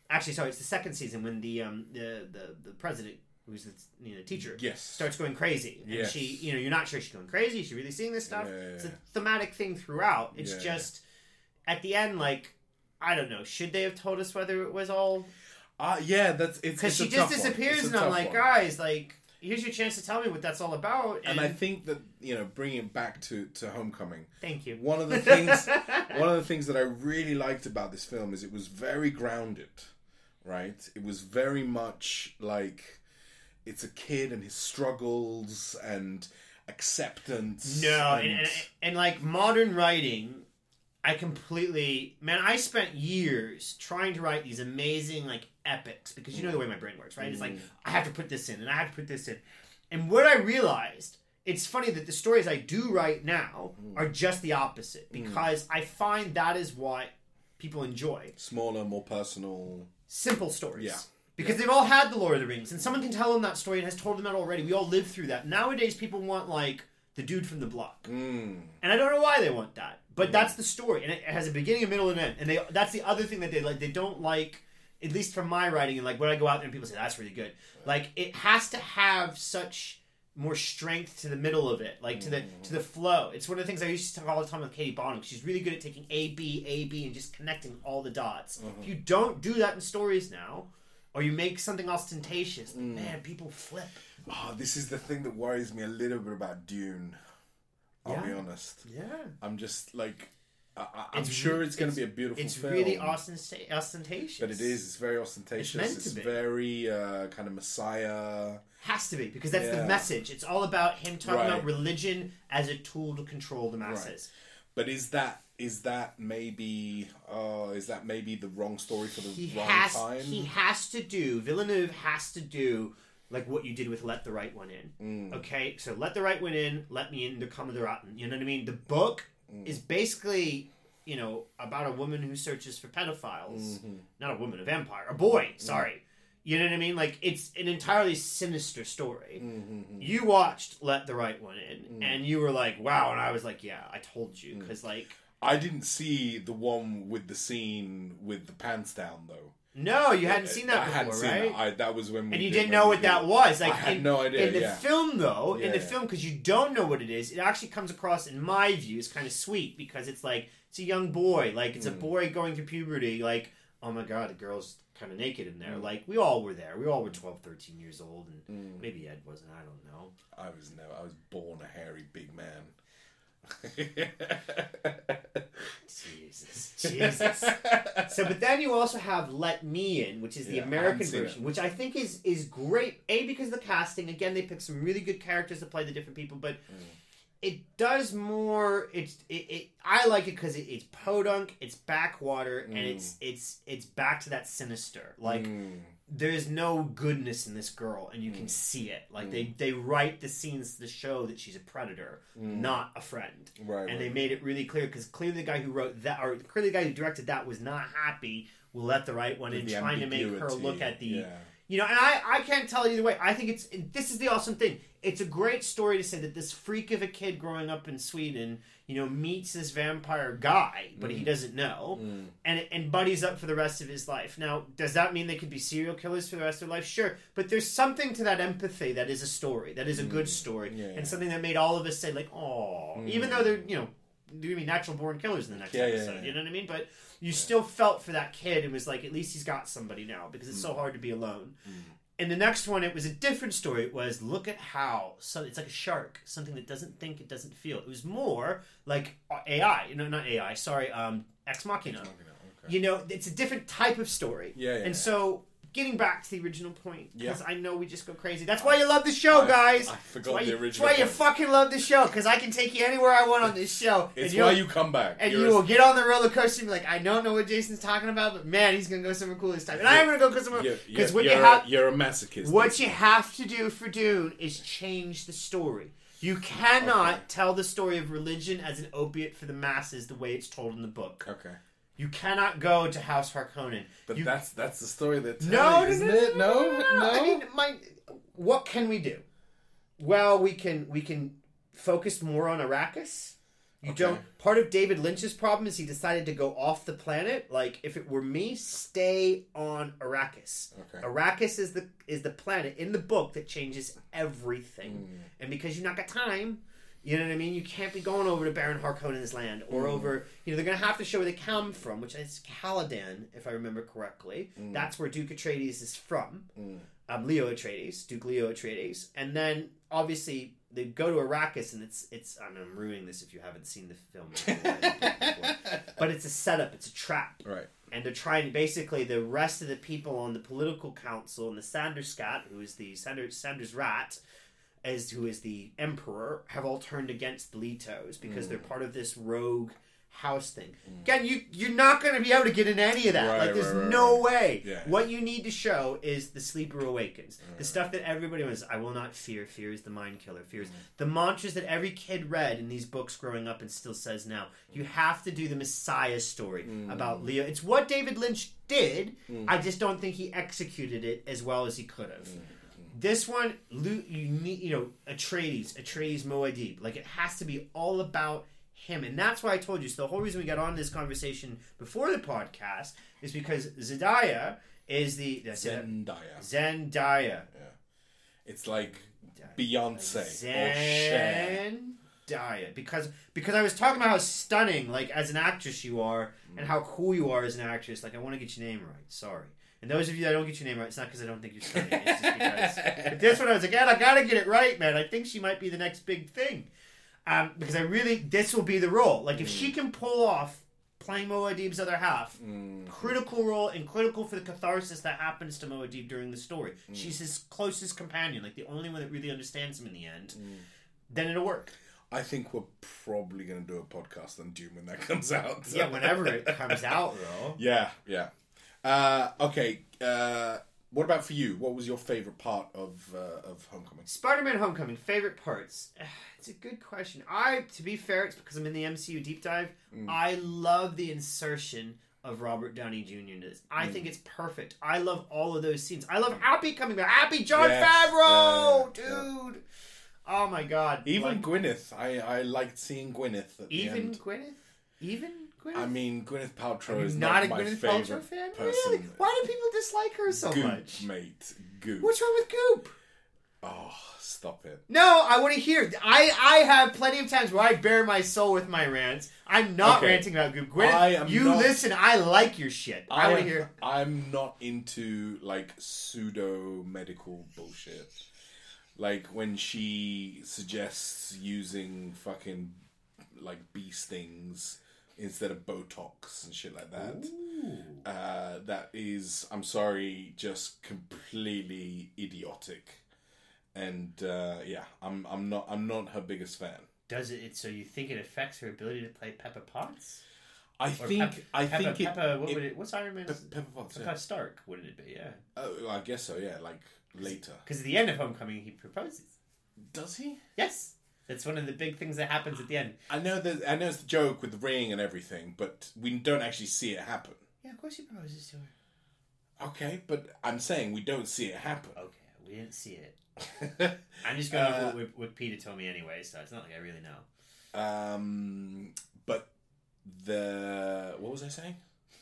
Speaker 1: actually, sorry, it's the second season when the um the the, the president, who's the you know teacher,
Speaker 2: yes,
Speaker 1: starts going crazy, and
Speaker 2: yes.
Speaker 1: she you know you're not sure she's going crazy. Is she really seeing this stuff?
Speaker 2: Yeah, yeah,
Speaker 1: It's a
Speaker 2: yeah.
Speaker 1: thematic thing throughout. It's
Speaker 2: Yeah,
Speaker 1: just at the end, like I don't know, should they have told us whether it was all?
Speaker 2: Uh, yeah, that's it's
Speaker 1: Because
Speaker 2: it's
Speaker 1: she
Speaker 2: a
Speaker 1: just
Speaker 2: tough one.
Speaker 1: disappears,
Speaker 2: It's a
Speaker 1: and I'm
Speaker 2: tough
Speaker 1: like,
Speaker 2: one.
Speaker 1: guys, like here's your chance to tell me what that's all about. And,
Speaker 2: And I think that you know, bringing it back to to Homecoming.
Speaker 1: thank you.
Speaker 2: One of the things, one of the things that I really liked about this film is it was very grounded, right? It was very much like it's a kid and his struggles and acceptance.
Speaker 1: No,
Speaker 2: and,
Speaker 1: and, and, and like modern writing, I completely man. I spent years trying to write these amazing like epics because you know the way my brain works, right? It's like I have to put this in and I have to put this in, and what I realized. It's funny that the stories I do write now are just the opposite because I find that is what people enjoy.
Speaker 2: smaller, more personal.
Speaker 1: Simple stories.
Speaker 2: Yeah.
Speaker 1: Because they've all had the Lord of the Rings, and someone can tell them that story and has told them that already. We all lived through that. Nowadays, people want, like, the dude from the block.
Speaker 2: Mm.
Speaker 1: And I don't know why they want that. But mm. that's the story. And it has a beginning, a middle, and an end. And they that's the other thing that they like. They don't like, at least from my writing, and, like, when I go out there and people say, that's really good. Like, it has to have such more strength to the middle of it, like to the to the flow. It's one of the things I used to talk all the time with Katie Bonham. She's really good at taking A, B, A, B, and just connecting all the dots.
Speaker 2: Mm-hmm.
Speaker 1: If you don't do that in stories now, or you make something ostentatious,
Speaker 2: Mm.
Speaker 1: man, people flip.
Speaker 2: Oh, this is the thing that worries me a little bit about Dune. I'll
Speaker 1: Yeah.
Speaker 2: be honest.
Speaker 1: Yeah,
Speaker 2: I'm just like, I, I- I'm
Speaker 1: It's
Speaker 2: sure
Speaker 1: re-
Speaker 2: it's going to
Speaker 1: it's-
Speaker 2: be a beautiful
Speaker 1: it's
Speaker 2: film.
Speaker 1: really ostenta- ostentatious.
Speaker 2: But it is. It's very ostentatious.
Speaker 1: It's meant
Speaker 2: It's
Speaker 1: to be.
Speaker 2: very uh, kind of Messiah.
Speaker 1: Has to be, because that's
Speaker 2: Yeah.
Speaker 1: the message. It's all about him talking
Speaker 2: Right.
Speaker 1: about religion as a tool to control the masses.
Speaker 2: But is that is that maybe uh, is that maybe the wrong story for the
Speaker 1: He
Speaker 2: wrong
Speaker 1: has
Speaker 2: time?
Speaker 1: he has to do Villeneuve has to do like what you did with Let the Right One In.
Speaker 2: Mm.
Speaker 1: Okay, so Let the Right One In, Let Me In, The Come of the Rotten. You know what I mean? The book
Speaker 2: Mm.
Speaker 1: is basically, you know, about a woman who searches for pedophiles.
Speaker 2: Mhm.
Speaker 1: Not a woman, a vampire. A boy, sorry. You know what I mean? Like, it's an entirely sinister story.
Speaker 2: Mm-hmm.
Speaker 1: You watched Let the Right One In,
Speaker 2: Mm.
Speaker 1: and you were like, wow. And I was like, yeah, I told you. Because, like...
Speaker 2: I didn't see the one with the scene with the pants down though.
Speaker 1: No, you hadn't seen that
Speaker 2: I
Speaker 1: before,
Speaker 2: hadn't seen
Speaker 1: right?
Speaker 2: that. I, that was when we
Speaker 1: And you
Speaker 2: did
Speaker 1: didn't
Speaker 2: when
Speaker 1: know
Speaker 2: we
Speaker 1: what
Speaker 2: did
Speaker 1: that
Speaker 2: it.
Speaker 1: was. Like,
Speaker 2: I had
Speaker 1: in,
Speaker 2: no idea.
Speaker 1: In the
Speaker 2: yeah.
Speaker 1: film, though,
Speaker 2: Yeah,
Speaker 1: in the
Speaker 2: yeah.
Speaker 1: film, because you don't know what it is, it actually comes across, in my view, as kind of sweet because it's like it's a young boy, like it's a
Speaker 2: Mm.
Speaker 1: boy going through puberty. Like, oh my god, the girl's kind of naked in there.
Speaker 2: Mm.
Speaker 1: Like, we all were there. We all were twelve, thirteen years old, and
Speaker 2: Mm.
Speaker 1: maybe Ed wasn't. I don't know.
Speaker 2: I was never. I was born a hairy big man.
Speaker 1: Jesus, Jesus. So, but then you also have Let Me In, which is the
Speaker 2: Yeah, I
Speaker 1: American
Speaker 2: haven't seen
Speaker 1: version,
Speaker 2: it.
Speaker 1: which I think is is great. A, because of the casting. Again, they pick some really good characters to play the different people, but
Speaker 2: Mm.
Speaker 1: it does more. It's it. it I like it because it, it's podunk, it's backwater, and
Speaker 2: Mm.
Speaker 1: it's it's it's back to that sinister. Like
Speaker 2: Mm.
Speaker 1: there's no goodness in this girl, and you can
Speaker 2: Mm.
Speaker 1: see it. Like
Speaker 2: Mm.
Speaker 1: they they write the scenes to show that she's a predator,
Speaker 2: Mm.
Speaker 1: not a friend.
Speaker 2: Right.
Speaker 1: And
Speaker 2: right.
Speaker 1: they made it really clear because clearly the guy who wrote that, or clearly the guy who directed that, was not happy. We'll let the right one
Speaker 2: With
Speaker 1: in,
Speaker 2: the
Speaker 1: trying to make her
Speaker 2: ambiguity,
Speaker 1: look at the,
Speaker 2: yeah.
Speaker 1: you know. And I, I can't tell either way. I think it's this is the awesome thing. It's a great story to say that this freak of a kid growing up in Sweden, you know, meets this vampire guy, but he
Speaker 2: Mm.
Speaker 1: doesn't know,
Speaker 2: Mm.
Speaker 1: and and buddies up for the rest of his life. Now, does that mean they could be serial killers for the rest of their life? Sure, but there's something to that empathy that is a story, that is a good
Speaker 2: Mm.
Speaker 1: story,
Speaker 2: Yeah.
Speaker 1: and something that made all of us say like, "Oh,"
Speaker 2: Mm.
Speaker 1: even though they're you know they're gonna be natural born killers in the next
Speaker 2: Yeah, yeah,
Speaker 1: episode.
Speaker 2: yeah.
Speaker 1: You know what I mean? But you still felt for that kid and was like, at least he's got somebody now because it's so hard to be alone.
Speaker 2: Mm.
Speaker 1: And the next one, it was a different story. It was, look at how, so it's like a shark, something that doesn't think, it doesn't feel. It was more like A I, you know, not A I, sorry, um, Ex Machina.
Speaker 2: Okay.
Speaker 1: You know, it's a different type of story.
Speaker 2: Yeah, yeah,
Speaker 1: And
Speaker 2: yeah.
Speaker 1: so, getting back to the original point, because
Speaker 2: Yeah.
Speaker 1: I know we just go crazy. That's why you love the show,
Speaker 2: I-
Speaker 1: guys.
Speaker 2: I forgot
Speaker 1: that's why
Speaker 2: the
Speaker 1: you,
Speaker 2: original
Speaker 1: That's why you
Speaker 2: point.
Speaker 1: fucking love the show, because I can take you anywhere I want on this show.
Speaker 2: It's
Speaker 1: and
Speaker 2: why
Speaker 1: you'll-
Speaker 2: you come back.
Speaker 1: And
Speaker 2: You're
Speaker 1: you
Speaker 2: a-
Speaker 1: will get on the roller coaster and be like, I don't know what Jason's talking about, but man, he's going to go somewhere cool this time. And I am going to go somewhere
Speaker 2: You're,
Speaker 1: because
Speaker 2: you're,
Speaker 1: what you
Speaker 2: you're
Speaker 1: have
Speaker 2: a, you're a masochist.
Speaker 1: what you have to do for Dune is change the story. You cannot
Speaker 2: Okay.
Speaker 1: tell the story of religion as an opiate for the masses the way it's told in the book.
Speaker 2: Okay.
Speaker 1: You cannot go to House Harkonnen.
Speaker 2: But
Speaker 1: you,
Speaker 2: that's that's the story that
Speaker 1: no, no, no,
Speaker 2: isn't
Speaker 1: no,
Speaker 2: it?
Speaker 1: no,
Speaker 2: No,
Speaker 1: no, no,
Speaker 2: no.
Speaker 1: I mean, my, what can we do? Well, we can we can focus more on Arrakis. You
Speaker 2: Okay.
Speaker 1: don't. Part of David Lynch's problem is he decided to go off the planet. Like, if it were me, stay on Arrakis.
Speaker 2: Okay.
Speaker 1: Arrakis is the is the planet in the book that changes everything.
Speaker 2: Mm.
Speaker 1: And because you've not got time, you know what I mean? You can't be going over to Baron Harkonnen's land or
Speaker 2: Mm.
Speaker 1: over. You know, they're going to have to show where they come from, which is Caladan, if I remember correctly.
Speaker 2: Mm.
Speaker 1: That's where Duke Atreides is from.
Speaker 2: Mm.
Speaker 1: Um, Leo Atreides, Duke Leo Atreides, and then obviously they go to Arrakis, and it's it's. I mean, I'm ruining this if you haven't seen the film, before, but it's a setup, it's a trap,
Speaker 2: Right.
Speaker 1: and they're trying. Basically, the rest of the people on the political council and the Sanderscat, who is the Sanders Sanders Rat, as who is the emperor, have all turned against the Letos because
Speaker 2: Mm.
Speaker 1: they're part of this rogue house thing. Again, you you're not going to be able to get in any of that.
Speaker 2: Right,
Speaker 1: like, there's
Speaker 2: right, right,
Speaker 1: no
Speaker 2: right.
Speaker 1: way.
Speaker 2: Yeah.
Speaker 1: What you need to show is the sleeper awakens.
Speaker 2: Right.
Speaker 1: The stuff that everybody was. I will not fear. Fear is the mind killer. Fear is
Speaker 2: Mm.
Speaker 1: the mantras that every kid read in these books growing up and still says now. You have to do the Messiah story
Speaker 2: Mm.
Speaker 1: about Leo. It's what David Lynch did.
Speaker 2: Mm.
Speaker 1: I just don't think he executed it as well as he could have.
Speaker 2: Mm.
Speaker 1: This one, Lu- you need, you know, Atreides, Atreides Moadib. Like, it has to be all about him. And that's why I told you. So the whole reason we got on this conversation before the podcast is because Zendaya is the... That's it.
Speaker 2: Zendaya.
Speaker 1: Zendaya.
Speaker 2: Yeah. It's like Beyonce or Cher.
Speaker 1: Zendaya. Because, because I was talking about how stunning, like, as an actress you are, and how cool you are as an actress. Like, I want to get your name right. Sorry. And those of you that don't get your name right, it's not because I don't think you're stunning. It's just because... But this one, I was like, God, I gotta get it right, man. I think she might be the next big thing. Um, because I really... This will be the role. Like, if
Speaker 2: Mm.
Speaker 1: she can pull off playing Moadib's other half,
Speaker 2: Mm.
Speaker 1: critical role and critical for the catharsis that happens to Moadib during the story.
Speaker 2: Mm.
Speaker 1: She's his closest companion, like the only one that really understands him in the end.
Speaker 2: Mm.
Speaker 1: Then it'll work.
Speaker 2: I think we're probably going to do a podcast on Dune when that comes out.
Speaker 1: Yeah, whenever it comes out, though.
Speaker 2: Yeah, yeah. Uh, okay, uh, what about for you? What was your favorite part of uh, of Homecoming?
Speaker 1: Spider-Man Homecoming, favorite parts? It's a good question. I, to be fair, it's because I'm in the M C U deep dive.
Speaker 2: Mm.
Speaker 1: I love the insertion of Robert Downey Junior into this. I
Speaker 2: Mm.
Speaker 1: think it's perfect. I love all of those scenes. I love Happy coming back. Happy John
Speaker 2: Yes.
Speaker 1: Favreau,
Speaker 2: Yeah, yeah,
Speaker 1: dude. Oh my god.
Speaker 2: Even
Speaker 1: Like,
Speaker 2: Gwyneth. I, I liked seeing Gwyneth at the
Speaker 1: even
Speaker 2: end.
Speaker 1: Gwyneth? Even Gwyneth?
Speaker 2: I mean, Gwyneth Paltrow
Speaker 1: Are you
Speaker 2: is
Speaker 1: not
Speaker 2: not,
Speaker 1: a
Speaker 2: my
Speaker 1: Gwyneth
Speaker 2: favorite
Speaker 1: Paltrow fan?
Speaker 2: person.
Speaker 1: Really? Why do people dislike her so
Speaker 2: Goop,
Speaker 1: much?
Speaker 2: mate. Goop.
Speaker 1: What's wrong with Goop?
Speaker 2: Oh, stop it.
Speaker 1: No, I want to hear. I I have plenty of times where I bare my soul with my rants. I'm not
Speaker 2: Okay.
Speaker 1: ranting about Goop. Gwyneth,
Speaker 2: I am
Speaker 1: you
Speaker 2: not-
Speaker 1: listen. I like your shit. I, want to hear.
Speaker 2: I'm not into like pseudo medical bullshit. Like when she suggests using fucking like bee stings instead of Botox and shit like that. Uh, that is, I'm sorry, just completely idiotic. And uh, yeah, I'm I'm not I'm not her biggest fan.
Speaker 1: Does it, it? So you think it affects her ability to play Pepper Potts?
Speaker 2: I
Speaker 1: Or
Speaker 2: think
Speaker 1: Pep-
Speaker 2: I
Speaker 1: Peppa,
Speaker 2: think it,
Speaker 1: Peppa, what
Speaker 2: it-
Speaker 1: would it? What's Iron Man's?
Speaker 2: Pe- Pepper Potts.
Speaker 1: Peppa
Speaker 2: Yeah.
Speaker 1: Stark. Wouldn't it be? Yeah.
Speaker 2: Oh, I guess so. Yeah, like later.
Speaker 1: Because at the end of Homecoming, he proposes.
Speaker 2: Does he?
Speaker 1: Yes, that's one of the big things that happens at the end.
Speaker 2: I know that I know it's the joke with the ring and everything, but we don't actually see it happen.
Speaker 1: Yeah, of course he proposes to her.
Speaker 2: Okay, but I'm saying we don't see it happen.
Speaker 1: Okay, we didn't see it. I'm just going
Speaker 2: Uh,
Speaker 1: over what, what Peter told me anyway, so it's not like I really know.
Speaker 2: um, but the what was I saying?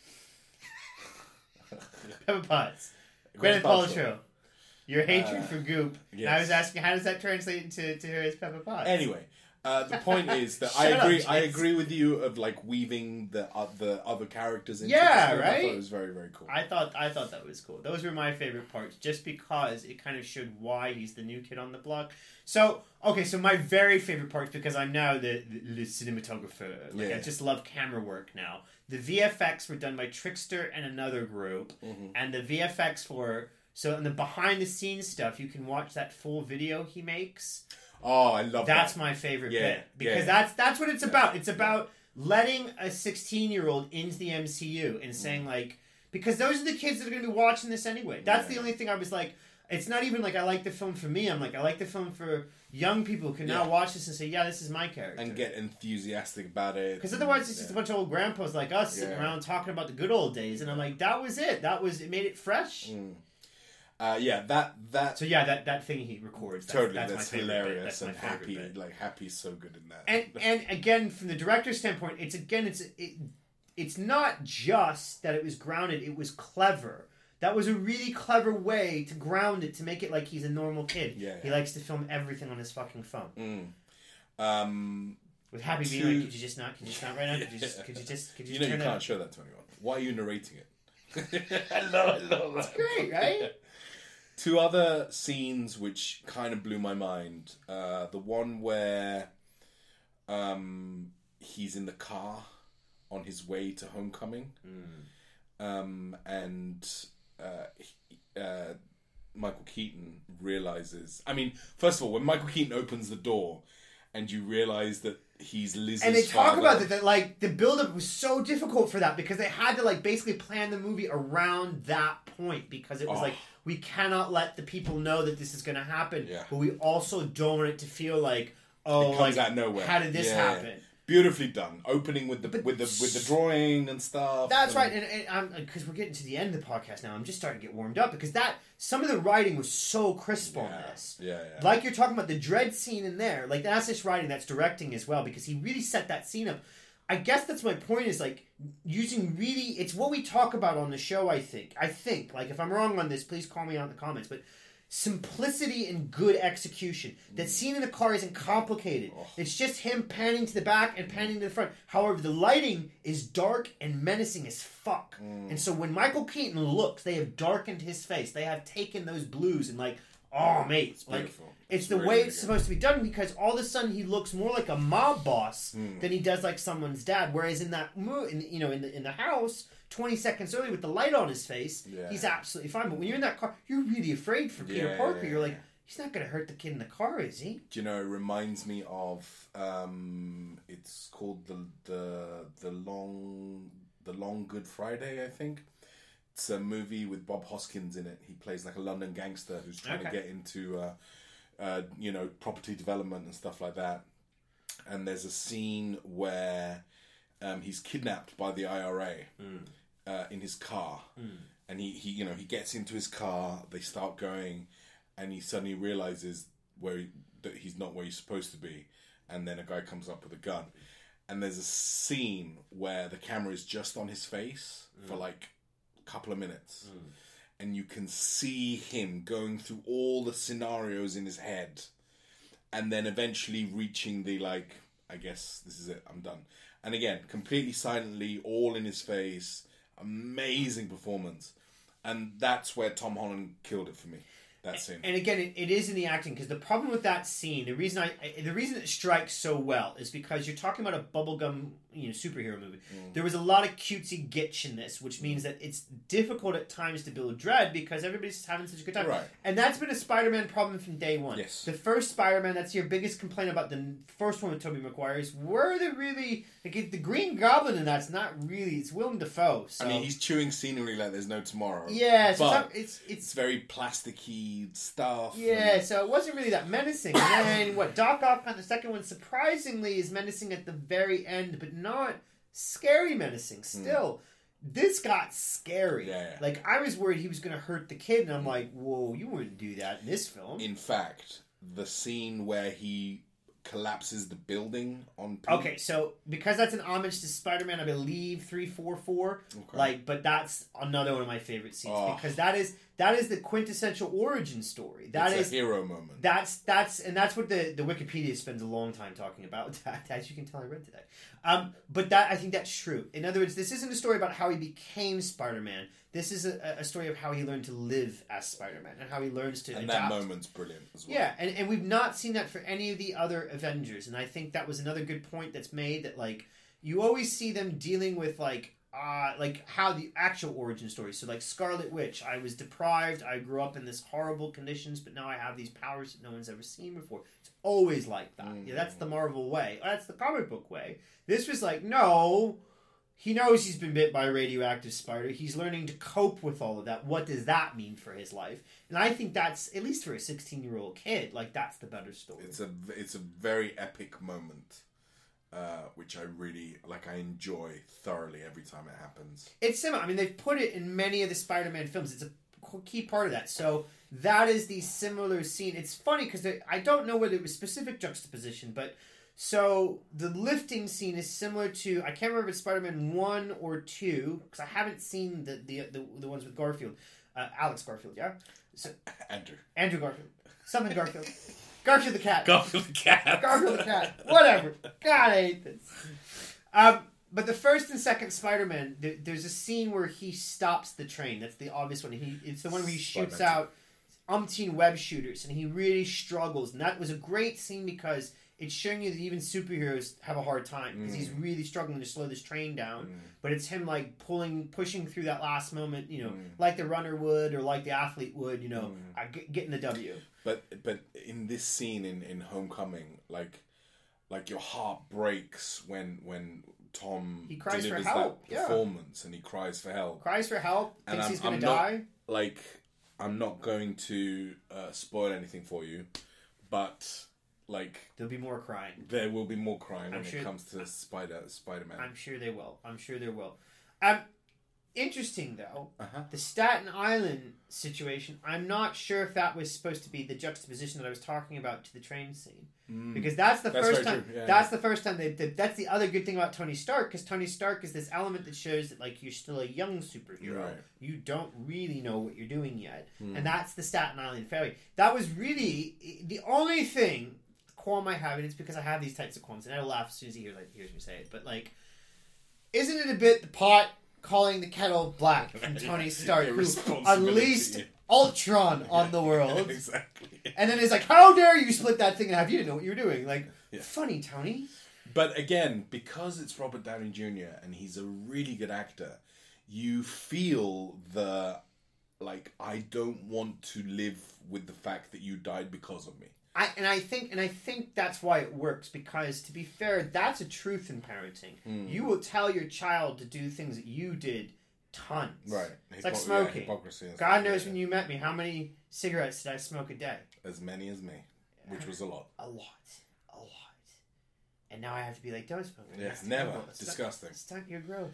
Speaker 1: Pepper Potts.
Speaker 2: Gwyneth
Speaker 1: Gwyneth
Speaker 2: Paltrow.
Speaker 1: Paltrow. Your hatred
Speaker 2: Uh,
Speaker 1: for Goop. And
Speaker 2: yes.
Speaker 1: I was asking, how does that translate into to her as Pepper Potts?
Speaker 2: Anyway, uh, the point is that I
Speaker 1: Shut up,
Speaker 2: agree. I
Speaker 1: James.
Speaker 2: agree with you of like weaving the uh, the other characters into
Speaker 1: Yeah,
Speaker 2: this film. I
Speaker 1: right?
Speaker 2: thought it was very very cool.
Speaker 1: I thought I thought that was cool. Those were my favorite parts, just because it kind of showed why he's the new kid on the block. So okay, so my very favorite parts, because I'm now the, the, the cinematographer. Like
Speaker 2: Yeah.
Speaker 1: I just love camera work now. The V F X were done by Trickster and another group,
Speaker 2: Mhm.
Speaker 1: and the V F X for so in the behind the scenes stuff, you can watch that full video he makes.
Speaker 2: Oh, I love
Speaker 1: That's
Speaker 2: that.
Speaker 1: my favorite
Speaker 2: Yeah,
Speaker 1: bit because
Speaker 2: yeah.
Speaker 1: that's that's what it's
Speaker 2: Yeah,
Speaker 1: about. It's
Speaker 2: yeah.
Speaker 1: about letting a sixteen year old into the M C U
Speaker 2: Mm.
Speaker 1: and saying like, because those are the kids that are going to be watching this anyway. That's
Speaker 2: Yeah.
Speaker 1: the only thing I was like. It's not even like I like the film for me. I'm like I like the film for young people who can now
Speaker 2: Yeah.
Speaker 1: watch this and say, yeah, this is my character.
Speaker 2: And get enthusiastic about it.
Speaker 1: Because otherwise, it's just
Speaker 2: Yeah.
Speaker 1: a bunch of old grandpas like us sitting
Speaker 2: Yeah.
Speaker 1: around talking about the good old days, and I'm like, that was it. That was it. Made it fresh.
Speaker 2: Mm. Uh, yeah, that that
Speaker 1: So yeah, that, that thing he records. That's,
Speaker 2: totally
Speaker 1: that's,
Speaker 2: that's,
Speaker 1: my favorite
Speaker 2: hilarious
Speaker 1: bit. That's my
Speaker 2: and
Speaker 1: favorite
Speaker 2: happy.
Speaker 1: bit.
Speaker 2: Like Happy's so good in that.
Speaker 1: And and again, from the director's standpoint, it's again, it's it, it's not just that it was grounded; it was clever. That was a really clever way to ground it, to make it like he's a normal kid.
Speaker 2: Yeah,
Speaker 1: He
Speaker 2: yeah.
Speaker 1: likes to film everything on his fucking phone.
Speaker 2: Mm. Um,
Speaker 1: With Happy being
Speaker 2: To-
Speaker 1: like, could you just not? Could you just not right now? Could you just?
Speaker 2: Yeah.
Speaker 1: Could you just? Could you,
Speaker 2: you
Speaker 1: just
Speaker 2: know you
Speaker 1: turn
Speaker 2: can't
Speaker 1: it?
Speaker 2: show that to anyone. Why are you narrating it? I love, I love that.
Speaker 1: Great, right?
Speaker 2: Two other scenes which kind of blew my mind. Uh, the one where um, he's in the car on his way to homecoming,
Speaker 1: Mm.
Speaker 2: um, and uh, he, uh, Michael Keaton realizes. I mean, first of all, when Michael Keaton opens the door, and you realize that he's Liz's
Speaker 1: And they talk
Speaker 2: father,
Speaker 1: about that, that like the build-up was so difficult for that because they had to like basically plan the movie around that point because it was
Speaker 2: Oh.
Speaker 1: like we cannot let the people know that this is going to happen,
Speaker 2: Yeah.
Speaker 1: but we also don't want it to feel like oh
Speaker 2: It comes
Speaker 1: like
Speaker 2: out of nowhere.
Speaker 1: how did this
Speaker 2: Yeah, yeah.
Speaker 1: happen?
Speaker 2: Beautifully done. Opening with the
Speaker 1: But
Speaker 2: with the with the drawing and stuff.
Speaker 1: That's
Speaker 2: and-
Speaker 1: right, and, and I'm because we're getting to the end of the podcast now. I'm just starting to get warmed up because that some of the writing was so crisp on
Speaker 2: Yeah,
Speaker 1: this.
Speaker 2: yeah, yeah.
Speaker 1: Like you're talking about the dread scene in there, like that's just writing, that's directing as well because he really set that scene up. I guess that's my point is like using really it's what we talk about on the show. I think I think like if I'm wrong on this, please call me out in the comments. But simplicity and good execution. That scene in the car isn't complicated.
Speaker 2: Oh.
Speaker 1: It's just him panning to the back and panning to the front. However, the lighting is dark and menacing as fuck.
Speaker 2: Mm.
Speaker 1: And so when Michael Keaton looks, they have darkened his face. They have taken those blues and like, oh mate, like
Speaker 2: beautiful.
Speaker 1: it's
Speaker 2: It's
Speaker 1: the
Speaker 2: really,
Speaker 1: way
Speaker 2: really
Speaker 1: it's
Speaker 2: good.
Speaker 1: supposed to be done because all of a sudden he looks more like a mob boss
Speaker 2: Mm.
Speaker 1: than he does like someone's dad. Whereas in that mo- in you know in the in the house, twenty seconds earlier with the light on his face,
Speaker 2: Yeah.
Speaker 1: he's absolutely fine. But when you're in that car, you're really afraid for Peter
Speaker 2: Yeah,
Speaker 1: Parker.
Speaker 2: yeah,
Speaker 1: You're like,
Speaker 2: yeah.
Speaker 1: he's not going to hurt the kid in the car, is he?
Speaker 2: Do you know? It reminds me of. Um, it's called the the the long the long Good Friday. I think it's a movie with Bob Hoskins in it. He plays like a London gangster who's trying
Speaker 1: Okay.
Speaker 2: to get into uh, uh, you know property development and stuff like that. And there's a scene where um, he's kidnapped by the I R A. Uh, in his car, and he, he you know he gets into his car. They start going, and he suddenly realizes where he, that he's not where he's supposed to be, and then a guy comes up with a gun, and there's a scene where the camera is just on his face for like a couple of minutes, and you can see him going through all the scenarios in his head, and then eventually reaching the like, I guess this is it, I'm done. And again, completely silently, all in his face. Amazing performance, and that's where Tom Holland killed it for me. That scene.
Speaker 1: And again, it, it is in the acting because the problem with that scene, the reason I, I, the reason it strikes so well is because you're talking about a bubblegum, you know, superhero movie.
Speaker 2: Mm.
Speaker 1: There was a lot of cutesy gitch in this, which means that it's difficult at times to build dread because everybody's just having such a good time.
Speaker 2: Right.
Speaker 1: And that's been a Spider-Man problem from day one.
Speaker 2: Yes.
Speaker 1: The first Spider-Man, that's your biggest complaint about the first one with Tobey Maguire is were they really like the Green Goblin in that's not really it's Willem Dafoe. So.
Speaker 2: I mean, he's chewing scenery like there's no tomorrow.
Speaker 1: yeah, so
Speaker 2: but
Speaker 1: it's, it's
Speaker 2: it's very plasticky stuff.
Speaker 1: Yeah,
Speaker 2: and-
Speaker 1: so it wasn't really that menacing. And then what Doc Ock on the second one surprisingly is menacing at the very end, but not scary menacing. Still, this got scary.
Speaker 2: Yeah, yeah.
Speaker 1: Like I was worried he was going to hurt the kid, and I'm like, whoa, you wouldn't do that in this film.
Speaker 2: In fact, the scene where he collapses the building on Pete,
Speaker 1: Okay, so because that's an homage to Spider-Man, I believe three four four.
Speaker 2: Okay.
Speaker 1: Like, but that's another one of my favorite scenes
Speaker 2: Oh.
Speaker 1: because that is that is the quintessential origin story. That
Speaker 2: it's
Speaker 1: is
Speaker 2: a hero moment.
Speaker 1: That's that's and that's what the, the Wikipedia spends a long time talking about. As you can tell, I read today. Um, but that I think that's true. In other words, this isn't a story about how he became Spider-Man. This is a, a story of how he learned to live as Spider-Man and how he learns to
Speaker 2: and
Speaker 1: adapt.
Speaker 2: that moment's brilliant as well.
Speaker 1: Yeah, and, and we've not seen that for any of the other Avengers, and I think that was another good point that's made that like you always see them dealing with like uh like how the actual origin story. So like Scarlet Witch, I was deprived, I grew up in this horrible conditions, but now I have these powers that no one's ever seen before. It's always like that.
Speaker 2: Mm.
Speaker 1: Yeah, that's the Marvel way. That's the comic book way. This was like, no, he knows he's been bit by a radioactive spider. He's learning to cope with all of that. What does that mean for his life? And I think that's, at least for a sixteen-year-old kid, like, that's the better story.
Speaker 2: It's a it's a very epic moment, uh, which I really like. I enjoy thoroughly every time it happens.
Speaker 1: It's similar. I mean, they've put it in many of the Spider-Man films. It's a key part of that. So that is the similar scene. It's funny because I don't know whether it was specific juxtaposition, but so the lifting scene is similar to, I can't remember if it's Spider-Man one or two, because I haven't seen the, the the the ones with Garfield. Uh, Alex Garfield, yeah? So,
Speaker 2: Andrew.
Speaker 1: Andrew Garfield. Something Garfield. Garfield the cat.
Speaker 2: Garfield the cat.
Speaker 1: Garfield the cat. Whatever. God, I hate this. Um, but the first and second Spider-Man, there, there's a scene where he stops the train. That's the obvious one. He It's the one where he shoots
Speaker 2: Spider-Man.
Speaker 1: out umpteen web shooters, and he really struggles. And that was a great scene because it's showing you that even superheroes have a hard time because mm. he's really struggling to slow this train down. Mm. But it's him like pulling, pushing through that last moment, you know, mm. like the runner would or like the athlete would, you know, mm. uh, get, getting the W.
Speaker 2: But but in this scene in, in Homecoming, like like your heart breaks when when Tom
Speaker 1: he cries
Speaker 2: delivers
Speaker 1: for help.
Speaker 2: that performance yeah. and he cries for help.
Speaker 1: Cries for help.
Speaker 2: And
Speaker 1: thinks
Speaker 2: I'm,
Speaker 1: he's going
Speaker 2: I'm
Speaker 1: to
Speaker 2: not,
Speaker 1: die.
Speaker 2: Like I'm not going to uh, spoil anything for you, but. Like
Speaker 1: there'll be more crying.
Speaker 2: There will be more crying
Speaker 1: I'm
Speaker 2: when
Speaker 1: sure,
Speaker 2: it comes to Spider Spider-Man.
Speaker 1: I'm sure they will. I'm sure there will. Um, interesting though,
Speaker 2: uh-huh.
Speaker 1: the Staten Island situation. I'm not sure if that was supposed to be the juxtaposition that I was talking about to the train scene, mm. because that's the
Speaker 2: that's
Speaker 1: first time.
Speaker 2: Yeah,
Speaker 1: that's
Speaker 2: yeah.
Speaker 1: the first time they. Did, that's the other good thing about Tony Stark, because Tony Stark is this element that shows that like you're still a young superhero.
Speaker 2: Right.
Speaker 1: You don't really know what you're doing yet,
Speaker 2: mm.
Speaker 1: and that's the Staten Island Ferry. That was really the only thing. Qualm I have, and it's because I have these types of qualms, and I will laugh as soon as he hears, like, hears me say it, but like, isn't it a bit the pot calling the kettle black from Tony Stark, who unleashed Ultron on the world?
Speaker 2: Exactly.
Speaker 1: And then he's like, how dare you split that thing in half? You didn't know what you were doing. Like, yeah. Funny, Tony.
Speaker 2: But again, because it's Robert Downey Junior and he's a really good actor, you feel the, like, I don't want to live with the fact that you died because of me.
Speaker 1: I, and I think and I think that's why it works, because to be fair, that's a truth in parenting. Mm. You will tell your child to do things that you did tons.
Speaker 2: Right.
Speaker 1: It's
Speaker 2: Hypo-
Speaker 1: like smoking.
Speaker 2: Yeah, hypocrisy.
Speaker 1: God knows yeah. when you met me, how many cigarettes did I smoke a day?
Speaker 2: As many as me, which was a lot.
Speaker 1: A lot. A lot. And now I have to be like, don't smoke.
Speaker 2: Yeah, never. Disgusting.
Speaker 1: Stunt your growth.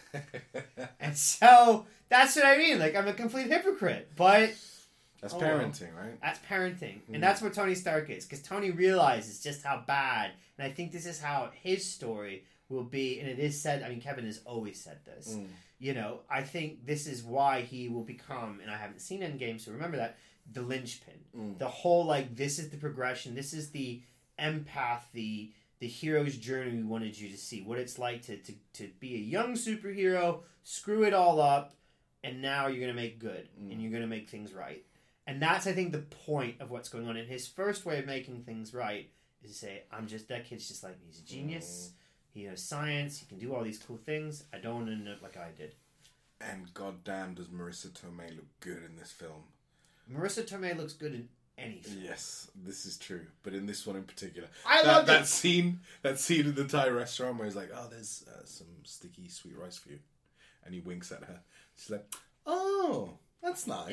Speaker 1: And so, that's what I mean. Like, I'm a complete hypocrite. But...
Speaker 2: That's oh, parenting, right?
Speaker 1: That's parenting. And mm. that's what Tony Stark is. Because Tony realizes just how bad. And I think this is how his story will be. And it is said, I mean, Kevin has always said this. Mm. You know, I think this is why he will become, and I haven't seen Endgame, so remember that, the linchpin. Mm. The whole, like, this is the progression. This is the empath, the, the hero's journey we wanted you to see. What it's like to, to, to be a young superhero, screw it all up, and now you're going to make good. Mm. And you're going to make things right. And that's, I think, the point of what's going on. And his first way of making things right is to say, I'm just, that kid's just like me. He's a genius. Mm. He knows science. He can do all these cool things. I don't want to end up like I did.
Speaker 2: And goddamn, does Marissa Tomei look good in this film.
Speaker 1: Marissa Tomei looks good in anything.
Speaker 2: Yes, this is true. But in this one in particular.
Speaker 1: I
Speaker 2: that,
Speaker 1: love
Speaker 2: that
Speaker 1: it.
Speaker 2: scene, that scene in the Thai restaurant where he's like, oh, there's uh, some sticky sweet rice for you. And he winks at her. She's like, oh... That's nice.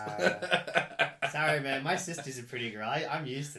Speaker 1: Yeah. Sorry, man. My sister's a pretty girl. I, I'm used to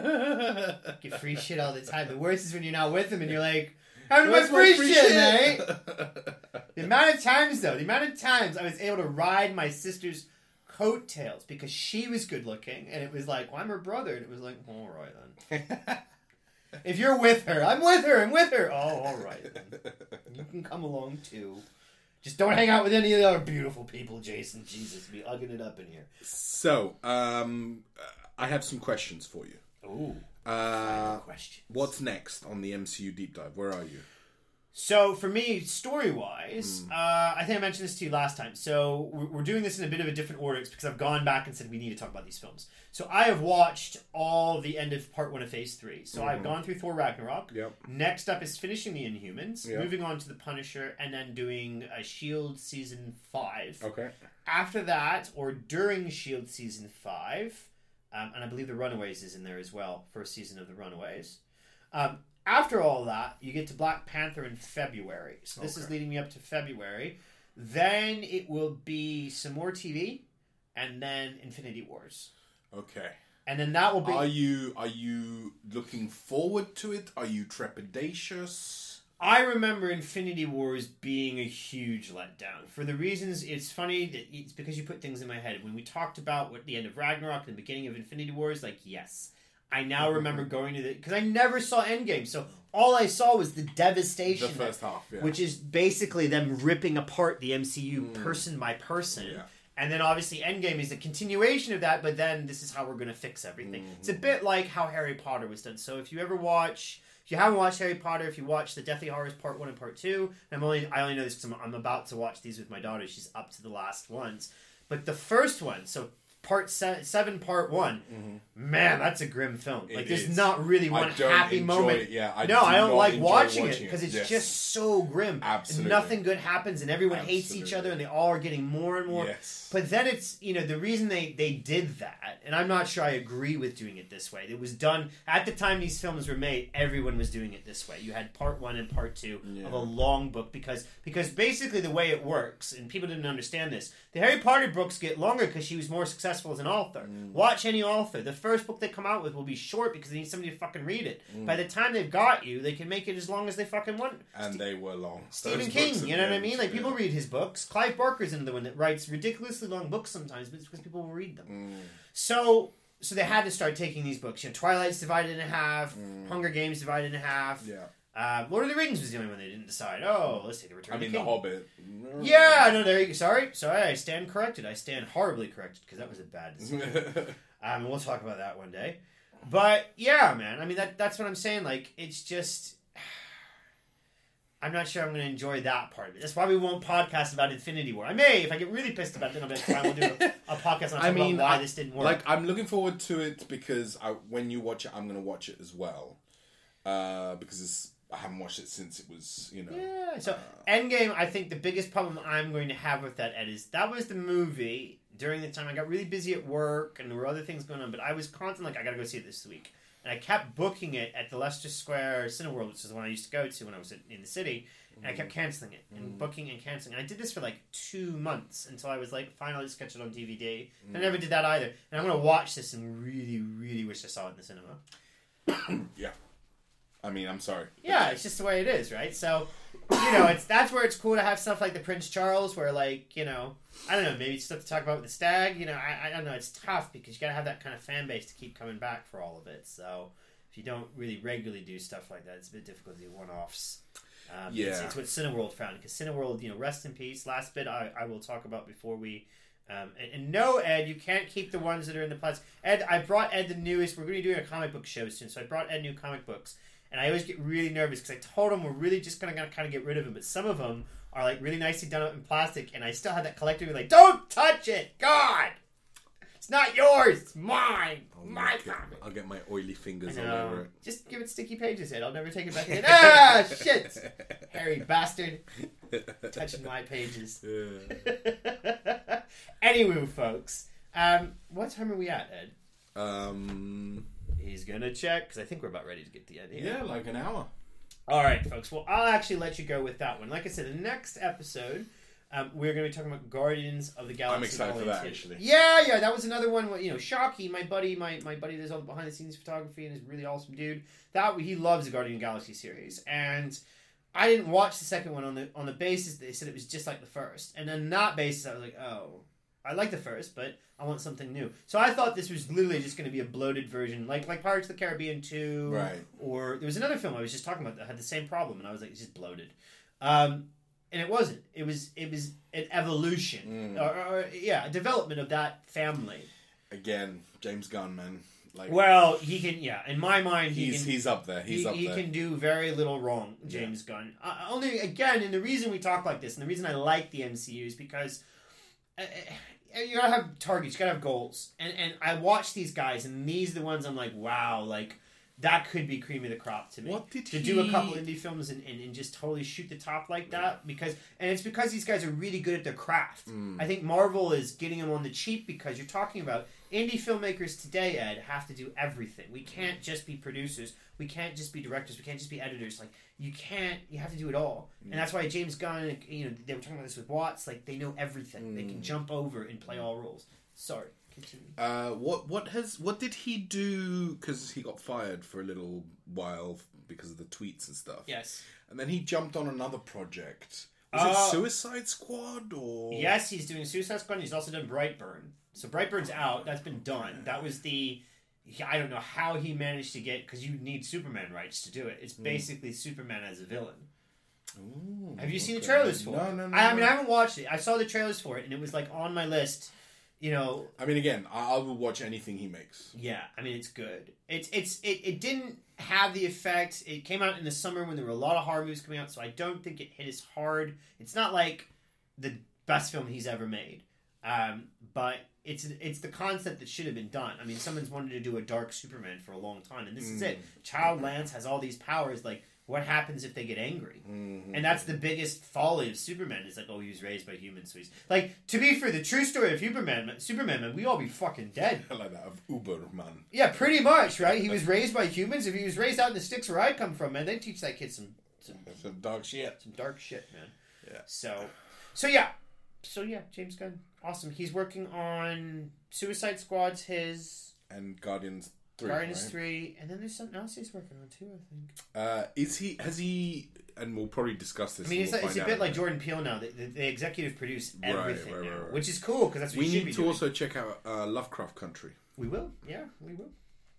Speaker 1: that. Get free shit all the time. The worst is when you're not with them and you're like, having my free, free shit, mate. The amount of times, though, the amount of times I was able to ride my sister's coattails because she was good looking, and it was like, well, I'm her brother, and it was like, all right then. If you're with her, I'm with her, I'm with her. Oh, all right then. You can come along too. Just don't hang out with any of the other beautiful people, Jason. Jesus, be ugging it up in here.
Speaker 2: So, um, I have some questions for you.
Speaker 1: Ooh.
Speaker 2: Uh,
Speaker 1: questions.
Speaker 2: What's next on the M C U deep dive? Where are you?
Speaker 1: So, for me, story-wise, mm. uh, I think I mentioned this to you last time. So, we're, we're doing this in a bit of a different order because I've gone back and said we need to talk about these films. So, I have watched all the end of part one of phase three. So, mm-hmm. I've gone through Thor Ragnarok.
Speaker 2: Yep.
Speaker 1: Next up is finishing the Inhumans,
Speaker 2: yep.
Speaker 1: moving on to the Punisher, and then doing a S H I E L D season five.
Speaker 2: Okay.
Speaker 1: After that, or during S H I E L D season five, um, and I believe the Runaways is in there as well, first season of the Runaways. Um, After all that, you get to Black Panther in February. So this okay. is leading me up to February. Then it will be some more T V, and then Infinity Wars.
Speaker 2: Okay.
Speaker 1: And then that will be...
Speaker 2: Are you are you looking forward to it? Are you trepidatious?
Speaker 1: I remember Infinity Wars being a huge letdown. For the reasons, it's funny, that it's because you put things in my head. When we talked about what the end of Ragnarok and the beginning of Infinity Wars, like, yes. I now remember going to the... Because I never saw Endgame, so all I saw was the devastation.
Speaker 2: The first half, yeah.
Speaker 1: Which is basically them ripping apart the M C U
Speaker 2: mm.
Speaker 1: person by person.
Speaker 2: Yeah.
Speaker 1: And then obviously Endgame is a continuation of that, but then this is how we're going to fix everything. Mm-hmm. It's a bit like how Harry Potter was done. So if you ever watch... If you haven't watched Harry Potter, if you watch the Deathly Horrors Part one and Part two, and I'm only, I only know this because I'm, I'm about to watch these with my daughter. She's up to the last ones. But the first one, so Part se- seven, Part one, mm-hmm. man, that's a grim film. Like, it there's is. not really one happy moment.
Speaker 2: It. Yeah, I
Speaker 1: no,
Speaker 2: do
Speaker 1: I don't like watching,
Speaker 2: watching
Speaker 1: it because it's
Speaker 2: yes.
Speaker 1: just so grim.
Speaker 2: Absolutely.
Speaker 1: And nothing good happens, and everyone
Speaker 2: Absolutely.
Speaker 1: hates each other, and they all are getting more and more.
Speaker 2: Yes.
Speaker 1: But then it's, you know, the reason they, they did that, and I'm not sure I agree with doing it this way. It was done, at the time these films were made, everyone was doing it this way. You had part one and part two yeah. of a long book, because because basically the way it works, and people didn't understand this, the Harry Potter books get longer because she was more successful as an author. Mm. Watch any author. The first book they come out with will be short because they need somebody to fucking read it. Mm. By the time they've got you, they can make it as long as they fucking want.
Speaker 2: And
Speaker 1: St-
Speaker 2: they were long.
Speaker 1: Stephen
Speaker 2: Those
Speaker 1: King, you know what I mean?
Speaker 2: end,
Speaker 1: Like, people
Speaker 2: yeah.
Speaker 1: read his books. Clive Barker's another one that writes ridiculously long books sometimes, but it's because people will read them.
Speaker 2: Mm.
Speaker 1: So, so they had to start taking these books. You know, Twilight's divided in half,
Speaker 2: Mm.
Speaker 1: Hunger Games divided in half.
Speaker 2: Yeah.
Speaker 1: Uh, Lord of the Rings was the only one they didn't decide. Oh, let's take the Return
Speaker 2: I mean,
Speaker 1: of the
Speaker 2: The
Speaker 1: King.
Speaker 2: Hobbit.
Speaker 1: Yeah, no, there you go. Sorry, sorry, I stand corrected. I stand horribly corrected because that was a bad decision. um, and we'll talk about that one day. But yeah, man, I mean that that's what I'm saying. Like, it's just, I'm not sure I'm going to enjoy that part of it. That's why we won't podcast about Infinity War. I may, if I get really pissed about it, then I'll be like, fine, we'll do a, a podcast on
Speaker 2: I mean,
Speaker 1: about why
Speaker 2: I,
Speaker 1: this didn't work.
Speaker 2: Like, I'm looking forward to it because I, when you watch it, I'm going to watch it as well. Uh, because it's, I haven't watched it since it was, you know.
Speaker 1: Yeah. So,
Speaker 2: uh,
Speaker 1: Endgame, I think the biggest problem I'm going to have with that, Ed, is that was the movie during the time I got really busy at work and there were other things going on, but I was constantly like, I got to go see it this week. And I kept booking it at the Leicester Square Cineworld, which is the one I used to go to when I was in the city. And I kept canceling it and mm. booking and canceling. And I did this for like two months until I was like, finally just catch it on D V D. Mm. I never did that either. And I'm going to watch this and really, really wish I saw it in the cinema.
Speaker 2: Yeah. I mean, I'm sorry.
Speaker 1: Yeah, it's just the way it is, right? So, you know, it's that's where it's cool to have stuff like the Prince Charles, where, like, you know, I don't know, maybe stuff to talk about with the Stag. You know, I, I don't know, it's tough because you got to have that kind of fan base to keep coming back for all of it. So, if you don't really regularly do stuff like that, it's a bit difficult to do one-offs. Um,
Speaker 2: yeah.
Speaker 1: It's, it's what Cineworld found, because Cineworld, you know, rest in peace. Last bit I, I will talk about before we... Um, and, and no, Ed, you can't keep the ones that are in the plastic. Ed, I brought Ed the newest... We're going to be doing a comic book show soon, so I brought Ed new comic books. And I always get really nervous because I told him we're really just going to kind of get rid of them. But some of them are like really nicely done up in plastic. And I still have that collector who's like, don't touch it! God! It's not yours! It's mine!
Speaker 2: I'll
Speaker 1: My
Speaker 2: get,
Speaker 1: comic!
Speaker 2: I'll get my oily fingers all over it.
Speaker 1: Just give it sticky pages, Ed. I'll never take it back again. Ah, shit! Hairy bastard. Touching my pages.
Speaker 2: Yeah.
Speaker 1: Anyway, folks. Um, what time are we at, Ed?
Speaker 2: Um...
Speaker 1: He's gonna check, because I think we're about ready to get the end here.
Speaker 2: Yeah, like an hour.
Speaker 1: All right, folks. Well, I'll actually let you go with that one. Like I said, the next episode, um, we're going to be talking about Guardians of the Galaxy.
Speaker 2: I'm excited for that,
Speaker 1: two.
Speaker 2: actually.
Speaker 1: Yeah, yeah, that was another one. You know, Shockey, my buddy, my, my buddy does all the behind-the-scenes photography and is a really awesome dude. That he loves the Guardian of the Galaxy series, and I didn't watch the second one on the on the basis that they said it was just like the first, and on that basis, I was like, oh, I like the first, but I want something new. So I thought this was literally just going to be a bloated version, like like Pirates of the Caribbean two.
Speaker 2: Right.
Speaker 1: Or there was another film I was just talking about that had the same problem, and I was like, it's just bloated. Um, and it wasn't. It was it was an evolution,
Speaker 2: Mm.
Speaker 1: or, or yeah, a development of that family.
Speaker 2: Again, James Gunn, man. Like,
Speaker 1: Well, he can, yeah. In my mind, he
Speaker 2: he's
Speaker 1: can.
Speaker 2: he's up there. He's
Speaker 1: he,
Speaker 2: up
Speaker 1: he
Speaker 2: there.
Speaker 1: can do very little wrong, James yeah. Gunn. Uh, only again, and the reason we talk like this, and the reason I like the M C U is because. Uh, You gotta have targets. You gotta have goals. And and I watch these guys, and these are the ones I'm like, wow, like that could be cream of the crop to me.
Speaker 2: What did
Speaker 1: to
Speaker 2: he...
Speaker 1: do a couple indie films and, and, and just totally shoot the top like that? Because and it's because these guys are really good at their craft.
Speaker 2: Mm.
Speaker 1: I think Marvel is getting them on the cheap because you're talking about indie filmmakers today, Ed, have to do everything. We can't just be producers. We can't just be directors. We can't just be editors. Like you can't. You have to do it all. Mm. And that's why James Gunn. You know, they were talking about this with Watts. Like they know everything. Mm. They can jump over and play all roles. Sorry. Continue.
Speaker 2: Uh, what what has what did he do? Because he got fired for a little while because of the tweets and stuff.
Speaker 1: Yes.
Speaker 2: And then he jumped on another project. Was
Speaker 1: Uh,
Speaker 2: it Suicide Squad or?
Speaker 1: Yes, he's doing Suicide Squad. And he's also done Brightburn. So Brightburn's out. That's been done. That was the. I don't know how he managed to get, because you need Superman rights to do it. It's basically mm. Superman as a villain.
Speaker 2: Ooh,
Speaker 1: Have you seen
Speaker 2: okay.
Speaker 1: the trailers for
Speaker 2: no,
Speaker 1: it?
Speaker 2: No, no,
Speaker 1: I, I
Speaker 2: no.
Speaker 1: mean, I haven't watched it. I saw the trailers for it, and it was like on my list. You know.
Speaker 2: I mean, again, I, I will watch anything he makes.
Speaker 1: Yeah, I mean, it's good. It's it's it, it didn't have the effect. It came out in the summer when there were a lot of horror movies coming out, so I don't think it hit as hard. It's not like the best film he's ever made, um, but. It's it's the concept that should have been done. I mean, someone's wanted to do a dark Superman for a long time, and this mm. is it. Child Lance has all these powers. Like, what happens if they get angry? Mm-hmm. And that's the biggest folly of Superman. Is like, oh, he was raised by humans, so he's like. To be fair, the true story of Superman, Superman, man, we all be fucking dead.
Speaker 2: Like that of Uberman.
Speaker 1: Yeah, pretty much, right? He was raised by humans. If he was raised out in the sticks where I come from, man, they teach that kid some some,
Speaker 2: some dark shit.
Speaker 1: Some dark shit, man.
Speaker 2: Yeah.
Speaker 1: So, so yeah. So yeah, James Gunn, awesome. He's working on Suicide Squad's his
Speaker 2: and Guardians three.
Speaker 1: Guardians
Speaker 2: right?
Speaker 1: three, and then there's something else he's working on too. I think.
Speaker 2: Uh, is he? Has he? And we'll probably discuss this.
Speaker 1: I mean, it's,
Speaker 2: we'll
Speaker 1: it's a
Speaker 2: out
Speaker 1: bit like Jordan Peele now. The, the, the executive produce everything
Speaker 2: right, right,
Speaker 1: now,
Speaker 2: right, right.
Speaker 1: which is cool because that's what
Speaker 2: we
Speaker 1: you should
Speaker 2: need
Speaker 1: be
Speaker 2: to
Speaker 1: doing.
Speaker 2: also check out uh, Lovecraft Country.
Speaker 1: We will, yeah, we will.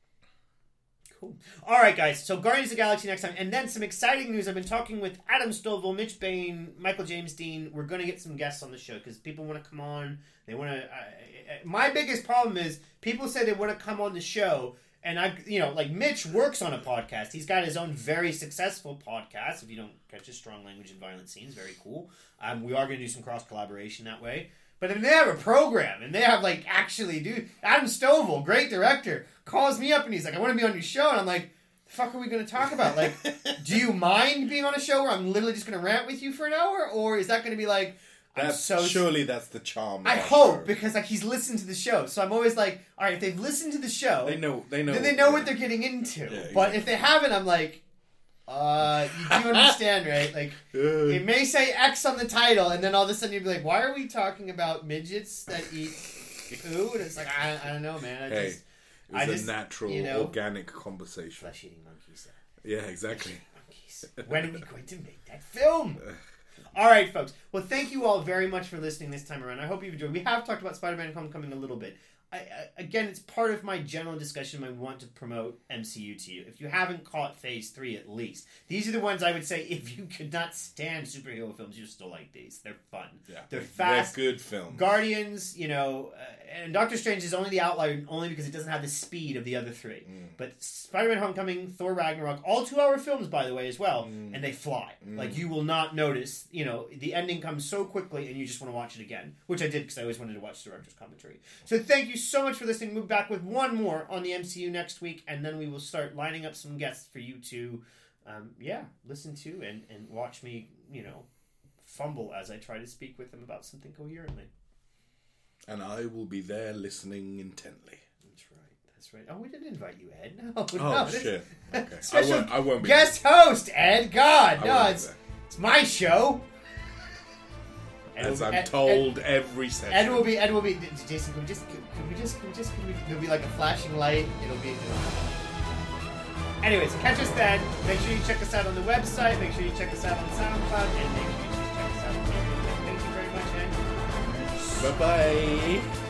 Speaker 1: Cool. All right, guys. So Guardians of the Galaxy next time, and then some exciting news. I've been talking with Adam Stovall, Mitch Bain, Michael James Dean. We're going to get some guests on the show because people want to come on. They want to. Uh, my biggest problem is people say they want to come on the show, and I, you know, like Mitch works on a podcast. He's got his own very successful podcast. If you don't catch his strong language and violent scenes, very cool. Um, we are going to do some cross collaboration that way. But then they have a program, and they have, like, actually, dude, Adam Stovall, great director, calls me up, and he's like, I want to be on your show. And I'm like, the fuck are we going to talk about? Like, do you mind being on a show where I'm literally just going to rant with you for an hour? Or is that going to be like, I'm
Speaker 2: that's,
Speaker 1: so...
Speaker 2: Surely that's the charm.
Speaker 1: I hope, show. Because, like, he's listened to the show. So I'm always like, all right, if they've listened to the show...
Speaker 2: They know, they know.
Speaker 1: Then they know yeah. what they're getting into. Yeah, exactly. But if they haven't, I'm like... Uh, you do understand, right? Like, it may say X on the title, and then all of a sudden you'd be like, why are we talking about midgets that eat poo? And it's like, I, I don't know, man. I
Speaker 2: hey,
Speaker 1: just,
Speaker 2: it was
Speaker 1: I
Speaker 2: a
Speaker 1: just,
Speaker 2: natural, you know, organic conversation.
Speaker 1: Flesh-eating monkeys.
Speaker 2: Yeah, exactly.
Speaker 1: Monkeys. When are we going to make that film? All right, folks. Well, thank you all very much for listening this time around. I hope you've enjoyed. We have talked about Spider-Man Homecoming a little bit. I, I, again, it's part of my general discussion. I want to promote M C U to you. If you haven't caught Phase three, at least these are the ones I would say. If you could not stand superhero films, you still like these. They're fun.
Speaker 2: Yeah,
Speaker 1: they're fast.
Speaker 2: They're good films.
Speaker 1: Guardians, you know, uh, and Doctor Strange is only the outlier, only because it doesn't have the speed of the other three. Mm. But Spider-Man: Homecoming, Thor: Ragnarok, all two-hour films, by the way, as well, mm. and they fly. Mm. Like you will not notice. You know, the ending comes so quickly, and you just want to watch it again, which I did because I always wanted to watch the director's commentary. So thank you so much for listening. We'll be back with one more on the M C U next week, and then we will start lining up some guests for you to, um, yeah, listen to and, and watch me, you know, fumble as I try to speak with them about something coherently.
Speaker 2: And I will be there listening intently.
Speaker 1: That's right. That's right. Oh, we didn't invite you, Ed. No.
Speaker 2: Oh,
Speaker 1: no,
Speaker 2: shit. Okay.
Speaker 1: Special
Speaker 2: I won't, I won't be
Speaker 1: guest there. Host, Ed. God,
Speaker 2: I
Speaker 1: no, it's, it's my show.
Speaker 2: As I'm
Speaker 1: Ed,
Speaker 2: told
Speaker 1: Ed,
Speaker 2: every session.
Speaker 1: Ed will be. Ed will be. Jason, can we just? Can we just? Can we just? Can we, there'll be like a flashing light. It'll be. Anyways, catch us then. Make sure you check us out on the website. Make sure you check us out on SoundCloud, and make sure you check us out on Patreon. Thank you very much, Ed.
Speaker 2: Bye bye.